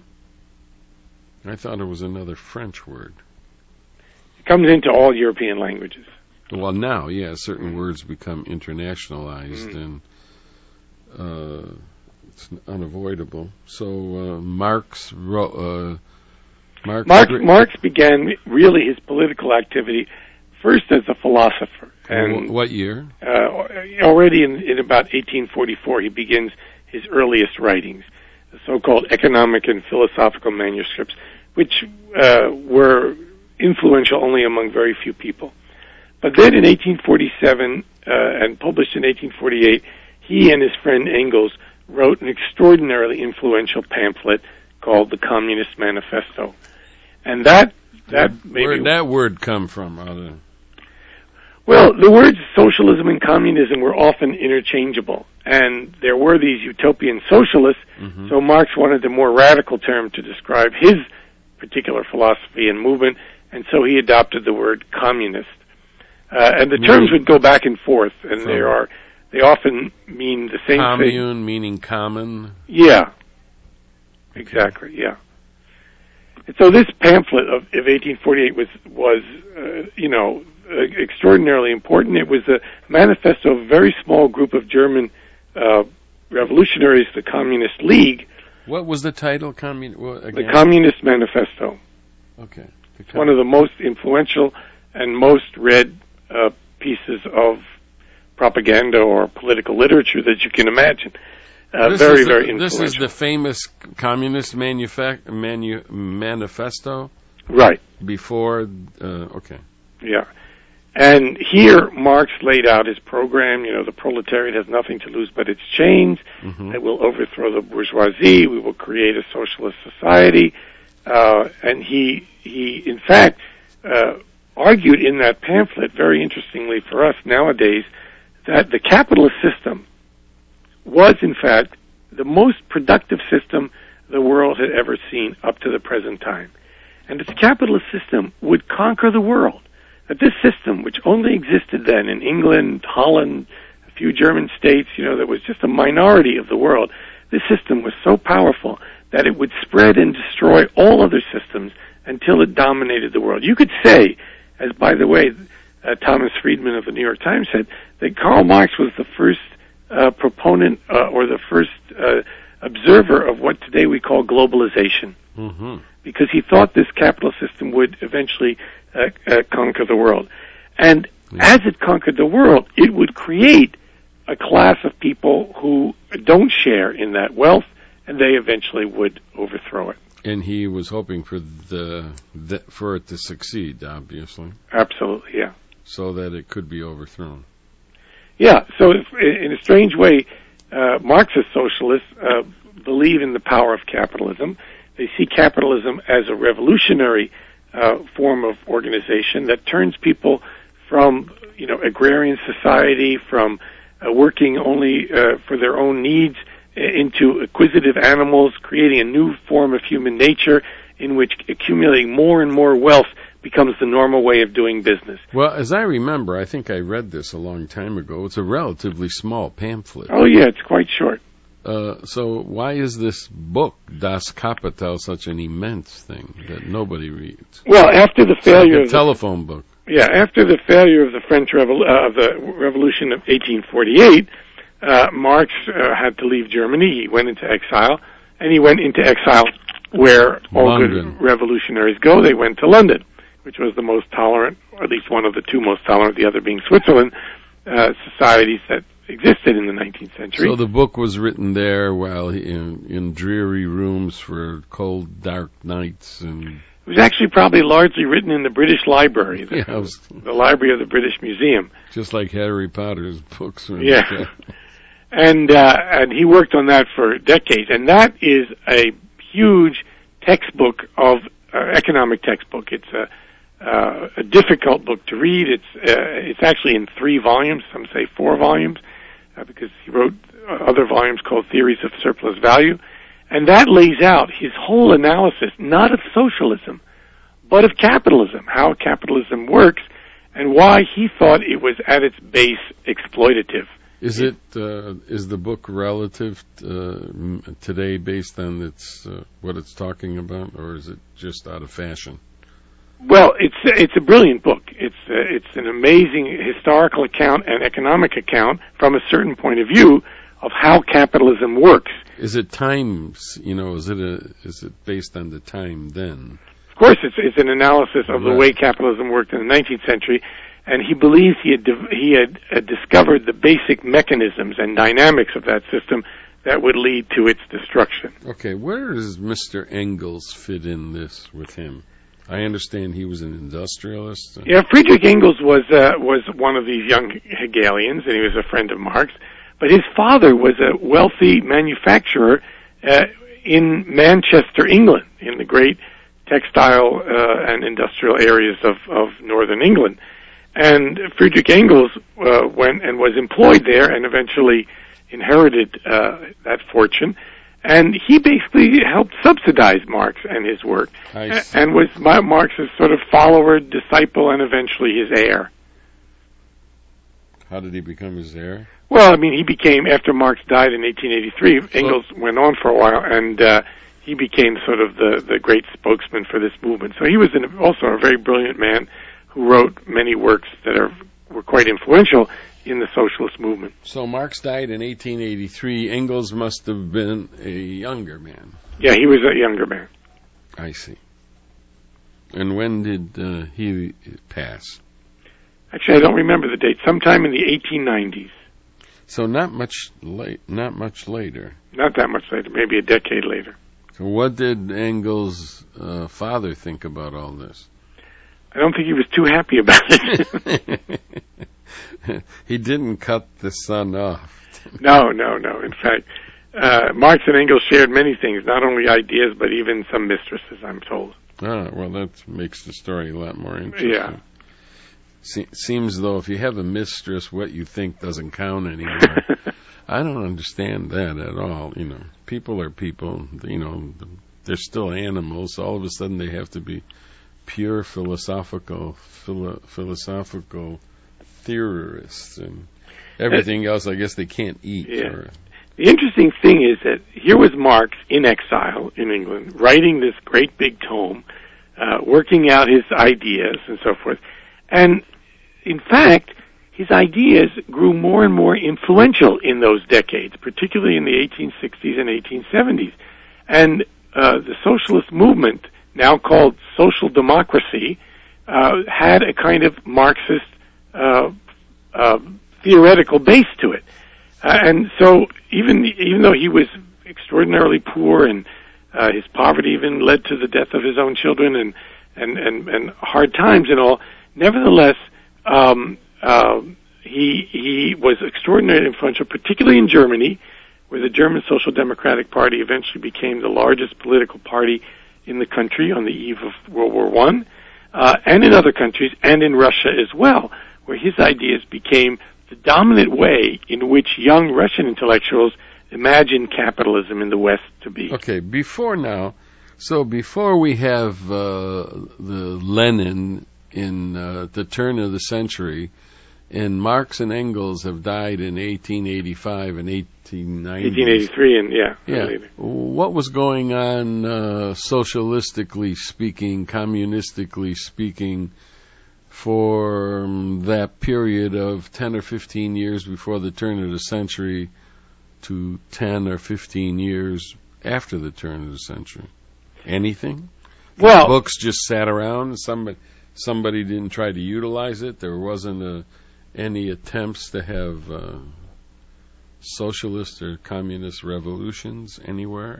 I thought it was another French word. It comes into all European languages. Well, now, yeah, certain mm. words become internationalized, mm. and uh, it's unavoidable. So uh, Marx wrote... Uh, Marx, Marx, Marx began really his political activity first as a philosopher. And what year? Uh, already in, in about eighteen forty-four, he begins his earliest writings, the so-called economic and philosophical manuscripts, which uh, were influential only among very few people. But then in eighteen forty-seven, uh, and published in eighteen forty-eight, he and his friend Engels wrote an extraordinarily influential pamphlet called the Communist Manifesto. And that, that Where, maybe... Where'd that word come from? Out of... Well, the words socialism and communism were often interchangeable. And there were these utopian socialists, mm-hmm. so Marx wanted a more radical term to describe his particular philosophy and movement, and so he adopted the word communist. Uh, and the terms would go back and forth, and so there are, they often mean the same commune thing. Commune meaning common? Yeah. Exactly, yeah. And so this pamphlet of, of eighteen forty-eight was, was uh, you know, uh, extraordinarily important. It was a manifesto of a very small group of German uh, revolutionaries, the Communist League. What was the title? Commun- what, again? The Communist Manifesto. Okay. It's one of the most influential and most read uh, pieces of propaganda or political literature that you can imagine. Uh, very, the, very influential. This is the famous Communist manufa- manu- Manifesto? Right. Before, uh, okay. Yeah. And here Marx laid out his program. You know, the proletariat has nothing to lose but its chains. Mm-hmm. It will overthrow the bourgeoisie. We will create a socialist society. Uh, and he, he, in fact, uh, argued in that pamphlet, very interestingly for us nowadays, that the capitalist system was, in fact, the most productive system the world had ever seen up to the present time. And its capitalist system would conquer the world. That this system, which only existed then in England, Holland, a few German states, you know, that was just a minority of the world, this system was so powerful that it would spread and destroy all other systems until it dominated the world. You could say, as by the way, uh, Thomas Friedman of the New York Times said, that Karl Marx was the first uh, proponent uh, or the first uh, observer of what today we call globalization. Mm-hmm. Because he thought this capitalist system would eventually uh, uh, conquer the world. And yeah. as it conquered the world, it would create a class of people who don't share in that wealth, and they eventually would overthrow it. And he was hoping for the, the for it to succeed, obviously. Absolutely, yeah. So that it could be overthrown. Yeah, so if, in a strange way, uh, Marxist socialists uh, believe in the power of capitalism. They see capitalism as a revolutionary uh, form of organization that turns people from, you know, agrarian society, from uh, working only uh, for their own needs, into acquisitive animals, creating a new form of human nature in which accumulating more and more wealth becomes the normal way of doing business. Well, as I remember, I think I read this a long time ago. It's a relatively small pamphlet. Oh, yeah, it's quite short. Uh, so why is this book, Das Kapital, such an immense thing that nobody reads? Well, after the failure it's like a of the, telephone book. Yeah, after the failure of the French Revol- uh, of the Revolution of eighteen forty-eight, uh, Marx uh, had to leave Germany. He went into exile, and he went into exile where all London. good revolutionaries go. They went to London, which was the most tolerant, or at least one of the two most tolerant, the other being Switzerland, uh, societies that existed in the nineteenth century. So the book was written there while he, in, in dreary rooms for cold, dark nights. And it was actually probably largely written in the British Library, the, yeah, was, the Library of the British Museum. Just like Harry Potter's books. Yeah. Like and, uh, and he worked on that for decades. And that is a huge textbook of, uh, economic textbook. It's a, uh, a difficult book to read. It's, uh, it's actually in three volumes. Some say four volumes. Uh, because he wrote uh, other volumes called Theories of Surplus Value. And that lays out his whole analysis, not of socialism, but of capitalism, how capitalism works, and why he thought it was at its base exploitative. Is it, uh, is the book relative uh, today based on its, uh, what it's talking about, or is it just out of fashion? Well, it's it's a brilliant book. It's uh, it's an amazing historical account and economic account from a certain point of view of how capitalism works. Is it times? You know, is it a is it based on the time then? Of course, it's it's an analysis of right. the way capitalism worked in the nineteenth century, and he believes he had div- he had uh, discovered the basic mechanisms and dynamics of that system that would lead to its destruction. Okay, where does Mister Engels fit in this with him? I understand he was an industrialist. Yeah, Friedrich Engels was uh, was one of these young Hegelians, and he was a friend of Marx. But his father was a wealthy manufacturer uh, in Manchester, England, in the great textile uh, and industrial areas of, of northern England. And Friedrich Engels uh, went and was employed there, and eventually inherited uh, that fortune. And he basically helped subsidize Marx and his work, and was Marx's sort of follower, disciple, and eventually his heir. How did he become his heir? Well, I mean, he became, after Marx died in eighteen eighty-three, Engels oh. went on for a while, and uh, he became sort of the, the great spokesman for this movement. So he was an, also a very brilliant man who wrote many works that are were quite influential in the socialist movement. So Marx died in eighteen eighty-three. Engels must have been a younger man. Yeah, he was a younger man. I see. And when did uh, he pass? Actually, I don't remember the date. Sometime in the eighteen nineties. So not much late. Not much later. Not that much later. Maybe a decade later. So what did Engels' uh, father think about all this? I don't think he was too happy about it. He didn't cut the son off. No, no, no. In fact, uh, Marx and Engels shared many things, not only ideas, but even some mistresses, I'm told. Ah, well, that makes the story a lot more interesting. Yeah. Se- seems though if you have a mistress, what you think doesn't count anymore. I don't understand that at all. You know, people are people. You know, they're still animals. All of a sudden, they have to be pure philosophical, philo- philosophical theorists and everything uh, else. I guess they can't eat. Yeah. Or, the interesting thing is that here was Marx in exile in England, writing this great big tome, uh, working out his ideas and so forth. And in fact, his ideas grew more and more influential in those decades, particularly in the eighteen sixties and eighteen seventies. And uh, the socialist movement, now called social democracy, uh, had a kind of Marxist uh, uh, theoretical base to it. Uh, and so even even though he was extraordinarily poor and uh, his poverty even led to the death of his own children and, and, and, and hard times and all, nevertheless, um, uh, he he was extraordinarily influential, particularly in Germany, where the German Social Democratic Party eventually became the largest political party in the country on the eve of World War One, uh, and in other countries, and in Russia as well, where his ideas became the dominant way in which young Russian intellectuals imagined capitalism in the West to be. Okay, before now, so before we have uh, the Lenin in uh, the turn of the century, and Marx and Engels have died in eighteen eighty-five and eighteen ninety. eighteen eighty-three, and yeah. Yeah. Later. What was going on, uh, socialistically speaking, communistically speaking, for um, that period of ten or fifteen years before the turn of the century to ten or fifteen years after the turn of the century? Anything? Well, Books just sat around and somebody, somebody didn't try to utilize it? There wasn't a, any attempts to have uh, socialist or communist revolutions anywhere?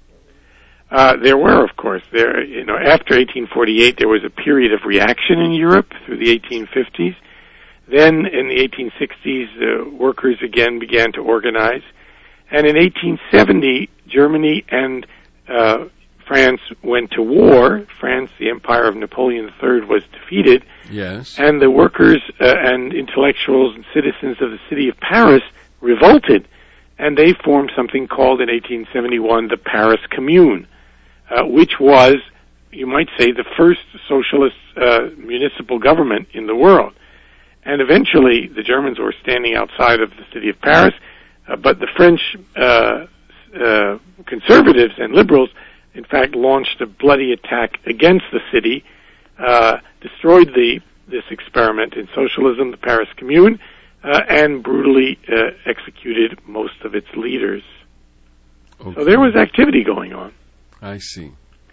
Uh, there were, of course. There, you know, after eighteen forty-eight, there was a period of reaction in Europe through the eighteen fifties. Then, in the eighteen sixties, the workers again began to organize. And in eighteen seventy, Germany and uh, France went to war. France, the empire of Napoleon the Third, was defeated. Yes. And the workers uh, and intellectuals and citizens of the city of Paris revolted. And they formed something called, in eighteen seventy-one, the Paris Commune, uh, which was, you might say, the first socialist uh, municipal government in the world. And eventually, the Germans were standing outside of the city of Paris, uh, but the French uh, uh, conservatives and liberals, in fact, launched a bloody attack against the city, uh, destroyed the this experiment in socialism, the Paris Commune, uh, and brutally uh, executed most of its leaders. Okay. So there was activity going on. I see.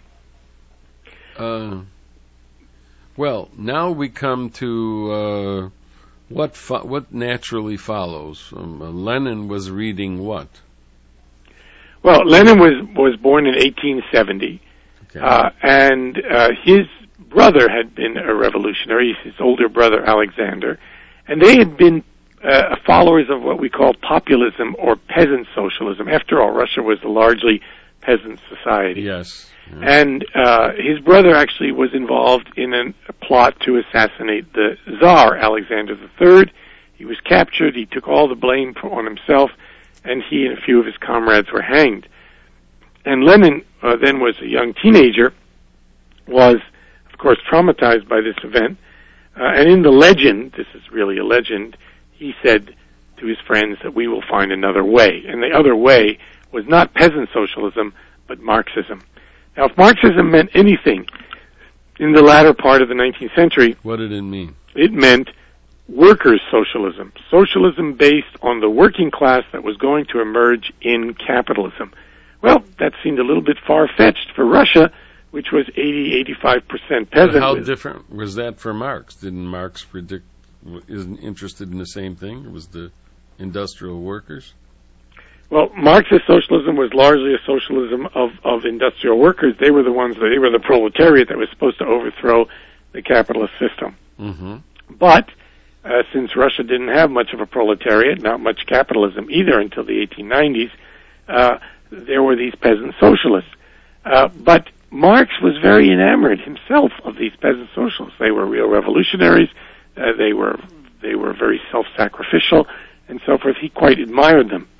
Uh, well, now we come to uh, what fo- what naturally follows. Um, uh, Lenin was reading what? Well, Lenin was was born in eighteen seventy, okay. uh, and uh, his brother had been a revolutionary. His older brother Alexander, and they had been uh, followers of what we call populism or peasant socialism. After all, Russia was a largely peasant society. Yes. Yeah. And uh, his brother actually was involved in an, a plot to assassinate the Tsar, Alexander the Third. He was captured. He took all the blame for, on himself, and he and a few of his comrades were hanged. And Lenin, uh, then was a young teenager, was, of course, traumatized by this event. Uh, and in the legend, this is really a legend, he said to his friends that we will find another way. And the other way was not peasant socialism, but Marxism. Now, if Marxism meant anything in the latter part of the nineteenth century, what did it mean? It meant workers' socialism, socialism based on the working class that was going to emerge in capitalism. Well, that seemed a little bit far-fetched for Russia, which was eighty, eighty-five percent peasant. But how with. different was that for Marx? Didn't Marx predict, isn't interested in the same thing? It was the industrial workers? Well, Marxist socialism was largely a socialism of, of industrial workers. They were the ones, that, they were the proletariat that was supposed to overthrow the capitalist system. Mm-hmm. But uh, since Russia didn't have much of a proletariat, not much capitalism either until the eighteen nineties, uh, there were these peasant socialists. Uh, but Marx was very enamored himself of these peasant socialists. They were real revolutionaries. Uh, they were they were very self-sacrificial and so forth. He quite admired them.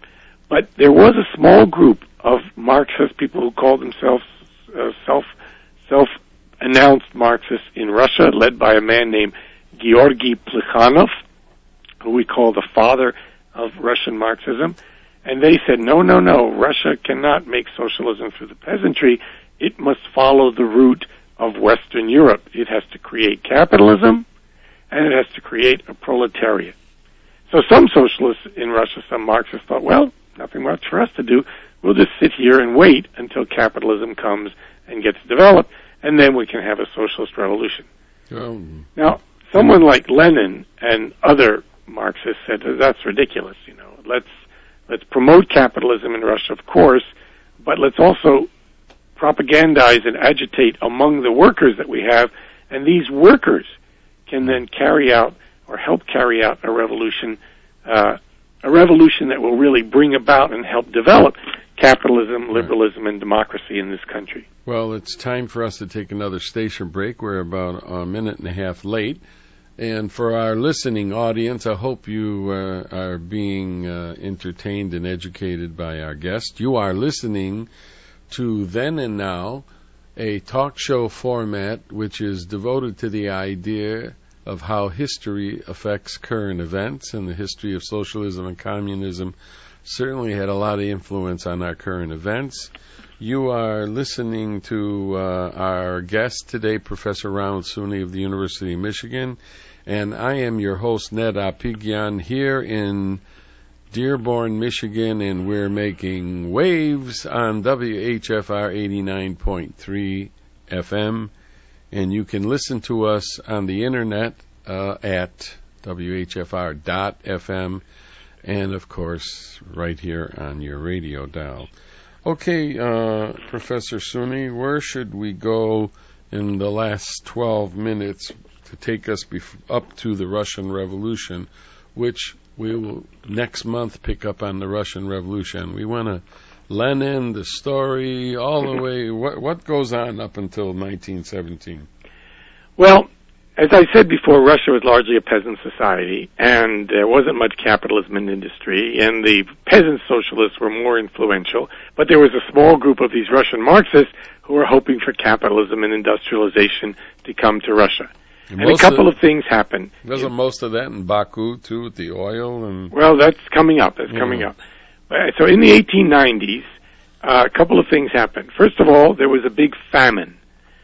But there was a small group of Marxist people who called themselves uh, self self-announced Marxists in Russia, led by a man named Georgy Plekhanov, who we call the father of Russian Marxism. And they said, no, no, no, Russia cannot make socialism through the peasantry. It must follow the route of Western Europe. It has to create capitalism, and it has to create a proletariat. So some socialists in Russia, some Marxists thought, well, nothing much for us to do. We'll just sit here and wait until capitalism comes and gets developed, and then we can have a socialist revolution. Um, now, someone like Lenin and other Marxists said, that's ridiculous, you know. Let's let's promote capitalism in Russia, of course, but let's also propagandize and agitate among the workers that we have, and these workers can then carry out or help carry out a revolution, uh, a revolution that will really bring about and help develop capitalism, liberalism, and democracy in this country. Well, it's time for us to take another station break. We're about a minute and a half late. And for our listening audience, I hope you uh, are being uh, entertained and educated by our guest. You are listening to Then and Now, a talk show format which is devoted to the idea of how history affects current events, and the history of socialism and communism certainly had a lot of influence on our current events. You are listening to uh, our guest today, Professor Ronald Suni of the University of Michigan, and I am your host, Ned Apigyan, here in Dearborn, Michigan, and we're making waves on W H F R eighty-nine point three F M, and you can listen to us on the internet uh, at W H F R dot F M, and of course right here on your radio dial. Okay, uh, Professor Suni, where should we go in the last twelve minutes to take us bef- up to the Russian Revolution, which we will next month pick up on the Russian Revolution. We want to Lenin, the story, all the way. What, what goes on up until nineteen seventeen? Well, as I said before, Russia was largely a peasant society, and there wasn't much capitalism in industry, and the peasant socialists were more influential, but there was a small group of these Russian Marxists who were hoping for capitalism and industrialization to come to Russia. And, and a couple of, of things happened. Wasn't most of that in Baku, too, with the oil? And Well, that's coming up. That's yeah. coming up. Uh, so in the eighteen nineties, uh, a couple of things happened. First of all, there was a big famine.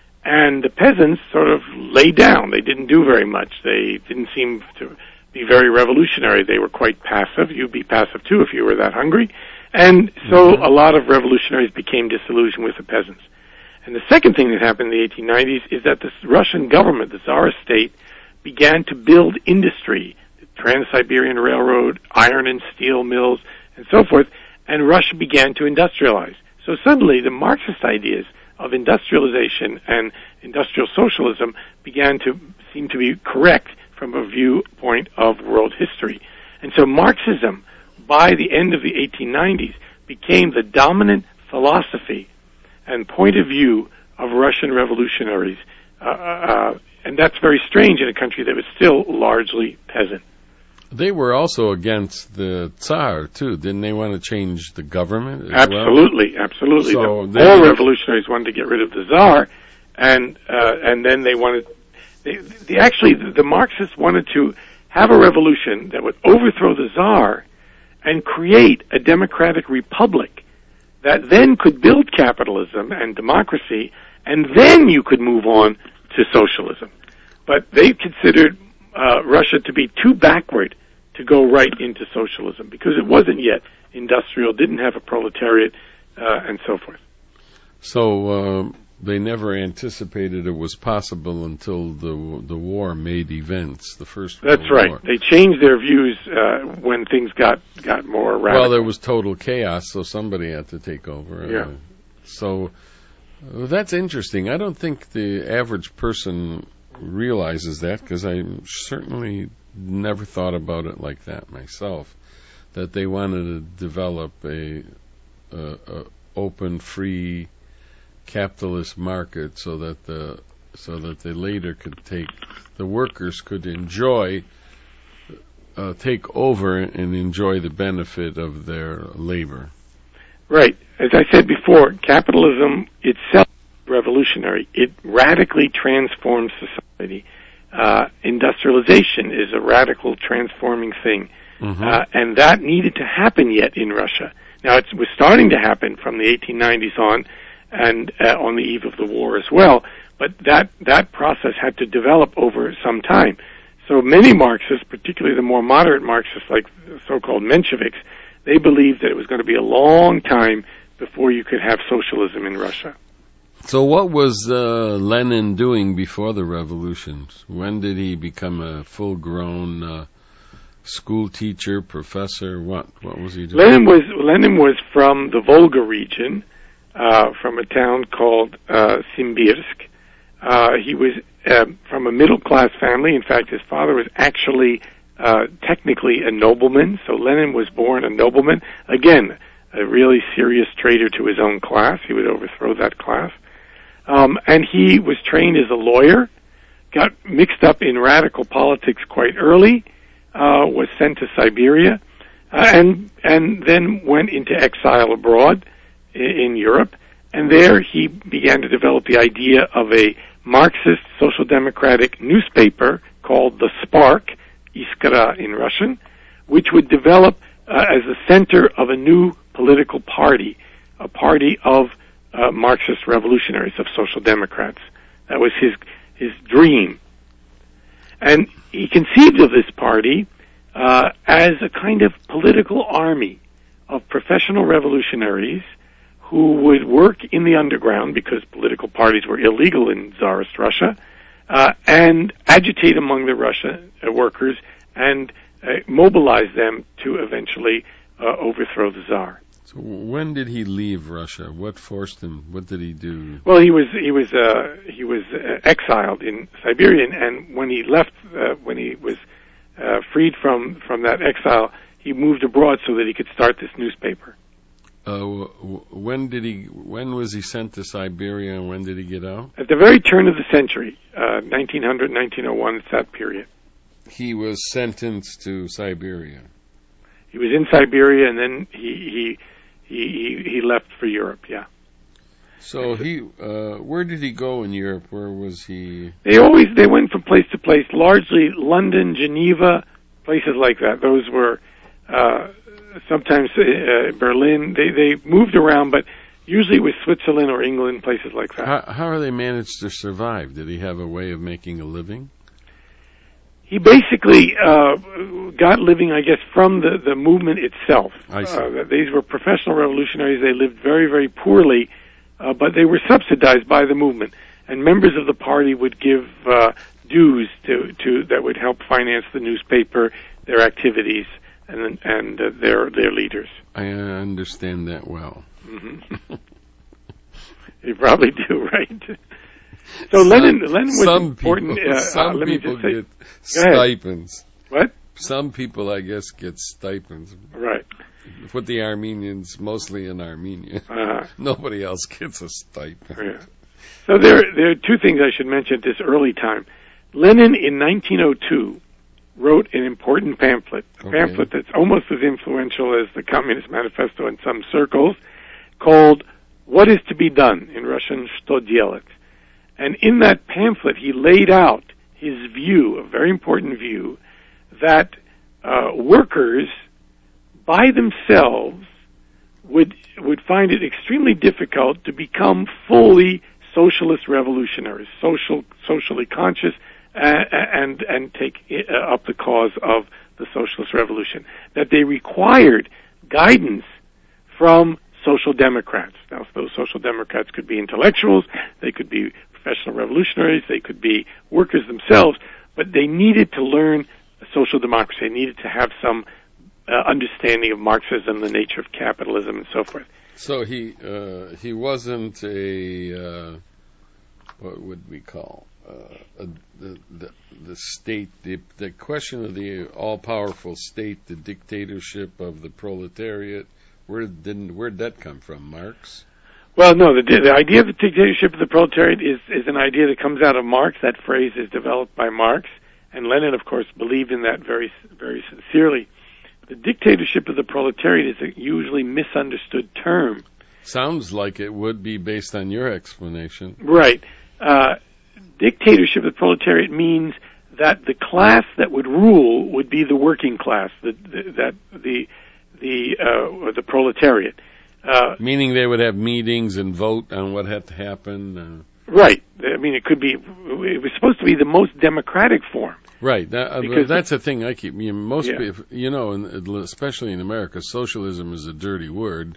And the peasants sort of lay down. They didn't do very much. They didn't seem to be very revolutionary. They were quite passive. You'd be passive, too, if you were that hungry. And so mm-hmm. a lot of revolutionaries became disillusioned with the peasants. And the second thing that happened in the eighteen nineties is that the Russian government, the Tsar state, began to build industry, the Trans-Siberian Railroad, iron and steel mills, and so forth, and Russia began to industrialize. So suddenly the Marxist ideas of industrialization and industrial socialism began to seem to be correct from a viewpoint of world history. And so Marxism, by the end of the eighteen nineties, became the dominant philosophy and point of view of Russian revolutionaries. Uh, uh, and that's very strange in a country that was still largely peasant. They were also against the Tsar, too. Didn't they want to change the government as Absolutely, well? absolutely. So the, all revolutionaries wanted to get rid of the Tsar, and uh, and then they wanted... They, they actually, the, the Marxists wanted to have a revolution that would overthrow the Tsar and create a democratic republic that then could build capitalism and democracy, and then you could move on to socialism. But they considered uh, Russia to be too backward to go right into socialism because it wasn't yet industrial, didn't have a proletariat, uh, and so forth. So uh, they never anticipated it was possible until the the war made events, the First World That's right. War. They changed their views uh, when things got, got more radical. Well, there was total chaos, so somebody had to take over. Yeah. Uh, so uh, that's interesting. I don't think the average person realizes that, because I certainly never thought about it like that myself, that they wanted to develop a, a, a open, free capitalist market so that the so that they later could take the workers could enjoy uh, take over and enjoy the benefit of their labor. Right. As I said before, capitalism itself is revolutionary. It radically transforms society. Uh, industrialization is a radical transforming thing. Mm-hmm. Uh, and that needed to happen yet in Russia. Now, it was starting to happen from the eighteen nineties on, and uh, on the eve of the war as well, but that, that process had to develop over some time. So many Marxists, particularly the more moderate Marxists like so-called Mensheviks, they believed that it was going to be a long time before you could have socialism in Russia. So what was uh, Lenin doing before the revolution? When did he become a full-grown uh, school teacher, professor? What What was he doing? Lenin was Lenin was from the Volga region, uh, from a town called uh, Simbirsk. Uh, he was uh, from a middle-class family. In fact, his father was actually uh, technically a nobleman. So Lenin was born a nobleman. Again, a really serious traitor to his own class. He would overthrow that class. Um, and he was trained as a lawyer, got mixed up in radical politics quite early, uh, was sent to Siberia, uh, and and then went into exile abroad in, in Europe. And there he began to develop the idea of a Marxist social democratic newspaper called the Spark, Iskra in Russian, which would develop uh, as the center of a new political party, a party of uh, Marxist revolutionaries, of social democrats. That was his his dream. And he conceived of this party uh, as a kind of political army of professional revolutionaries who would work in the underground, because political parties were illegal in Tsarist Russia, uh, and agitate among the Russian uh, workers and uh, mobilize them to eventually uh, overthrow the Tsar. So when did he leave Russia? What forced him? What did he do? Well, he was he was uh, he was uh, exiled in Siberia, and when he left, uh, when he was uh, freed from from that exile, he moved abroad so that he could start this newspaper. Uh, when did he? When was he sent to Siberia, and when did he get out? At the very turn of the century, uh, nineteen hundred, nineteen oh one. It's that period. He was sentenced to Siberia. He was in Siberia, and then he he he, he left for Europe. Yeah. So he, uh, where did he go in Europe? Where was he? They always they went from place to place. Largely London, Geneva, places like that. Those were. Uh, Sometimes uh, Berlin. They they moved around, but usually it was Switzerland or England, places like that. How, how are they managed to survive? Did he have a way of making a living? He basically uh, got living, I guess, from the, the movement itself. I see. Uh, these were professional revolutionaries. They lived very, very poorly, uh, but they were subsidized by the movement. And members of the party would give uh, dues to, to that would help finance the newspaper, their activities, and and uh, their their leaders. I understand that well. Mm-hmm. You probably do, right? So some, Lenin Lenin was some important. People, uh, some uh, let people me just say, get stipends. What? Some people, I guess, get stipends. Right. With the Armenians, mostly in Armenia, uh, nobody else gets a stipend. Yeah. So there there are two things I should mention at this early time. Lenin in nineteen oh two. Wrote an important pamphlet, a okay. pamphlet that's almost as influential as the Communist Manifesto in some circles, called What is to be Done, in Russian, Что делать? And in that pamphlet, he laid out his view, a very important view, that uh, workers, by themselves, would would find it extremely difficult to become fully socialist revolutionaries, social, socially conscious, and and take up the cause of the socialist revolution. That they required guidance from social democrats. Now, those social democrats could be intellectuals, they could be professional revolutionaries, they could be workers themselves, but they needed to learn social democracy. They needed to have some uh, understanding of Marxism, the nature of capitalism, and so forth. So he uh, he wasn't a uh, what would we call uh, a, the, the the state the the question of the all-powerful state, the dictatorship of the proletariat. Where didn't where did that come from, Marx? Well, no, the, the idea of the dictatorship of the proletariat is, is an idea that comes out of Marx. That phrase is developed by Marx, and Lenin, of course, believed in that very, very sincerely. The dictatorship of the proletariat is a usually misunderstood term. Sounds like it would be based on your explanation. Right. Uh, dictatorship of the proletariat means that the class that would rule would be the working class, the, the, that the the uh, or the proletariat. Uh, Meaning they would have meetings and vote on what had to happen. Uh, right. I mean, it could be. It was supposed to be the most democratic form. Right. That, uh, Because that's the thing I keep. You know, most, Yeah. people, you know, in, especially in America, socialism is a dirty word.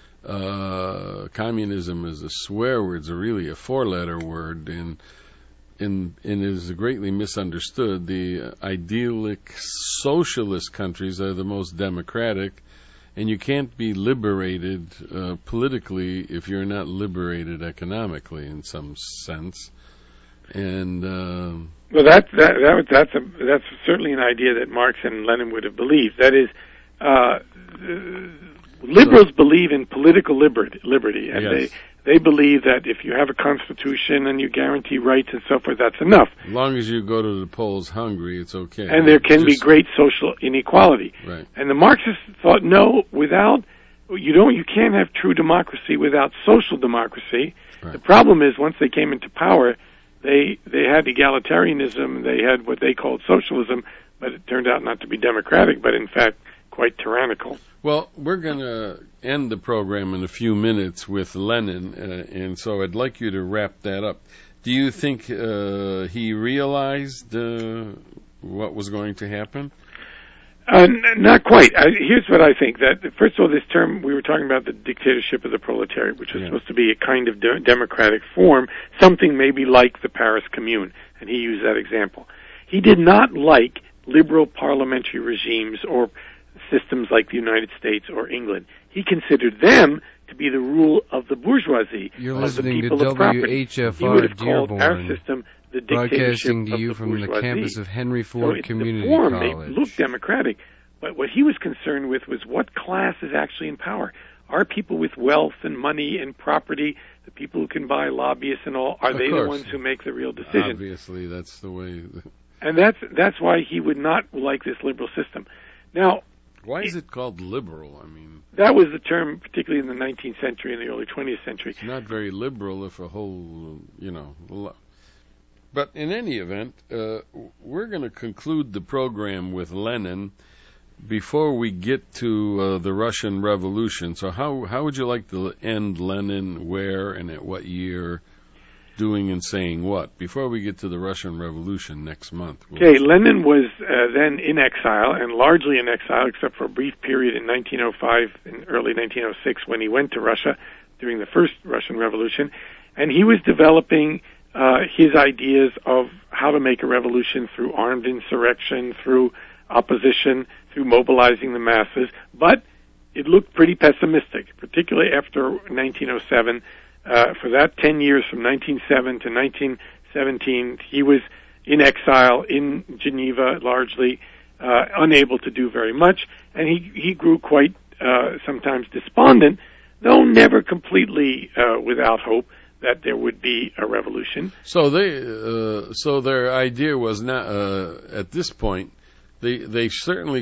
Uh, communism is a swear word. It's a really a four-letter word, and and and is greatly misunderstood. The idyllic socialist countries are the most democratic, and you can't be liberated uh, politically if you're not liberated economically, in some sense. And uh, Well, that, that, that that's a that's certainly an idea that Marx and Lenin would have believed. That is, uh, liberals So- believe in political liberty, liberty, and Yes. they they believe that if you have a constitution and you guarantee rights and so forth, that's enough. as long as you go to the polls hungry, it's okay. And there can be Just- great social inequality. Right. And the Marxists thought, no, without you don't you can't have true democracy without social democracy. Right. The problem is once they came into power, they they had egalitarianism, they had what they called socialism, but it turned out not to be democratic, but in fact quite tyrannical. Well, we're going to end the program in a few minutes with Lenin, uh, and so I'd like you to wrap that up. Do you think uh, he realized uh, what was going to happen? Uh, n- not quite. I, here's what I think. That first of all, this term we were talking about the dictatorship of the proletariat, which was Yeah. supposed to be a kind of de- democratic form, something maybe like the Paris Commune, and he used that example. He did not like liberal parliamentary regimes or systems like the United States or England. He considered them to be the rule of the bourgeoisie, You're of the listening to people of property. W H F He R would have called our Dearborn, system the dictatorship broadcasting to of you the from the bourgeoisie. campus of Henry So Ford it's Community the form College. may look democratic, but what he was concerned with was what class is actually in power. Are people with wealth and money and property, the people who can buy lobbyists and all, are Of they the course. ones who make the real decision? Obviously, that's the way. And that's that's why he would not like this liberal system. Now, Why is it called liberal? I mean, that was the term, particularly in the nineteenth century and the early twentieth century. it's not very liberal if a whole, you know. lo- But in any event, uh, we're going to conclude the program with Lenin before we get to uh, the Russian Revolution. So how how would you like to end Lenin, where and at what year, doing and saying what, before we get to the Russian Revolution next month? We'll- Okay, Lenin was uh, then in exile, and largely in exile, except for a brief period in nineteen oh five and early nineteen oh six when he went to Russia during the first Russian Revolution, and he was developing uh, his ideas of how to make a revolution through armed insurrection, through opposition, through mobilizing the masses, but it looked pretty pessimistic, particularly after nineteen oh seven. Uh, for that ten years, from nineteen oh seven to nineteen seventeen, he was in exile in Geneva, largely uh, unable to do very much, and he he grew quite uh, sometimes despondent, though never completely uh, without hope that there would be a revolution. So they, uh, so their idea was not uh, at this point. They they certainly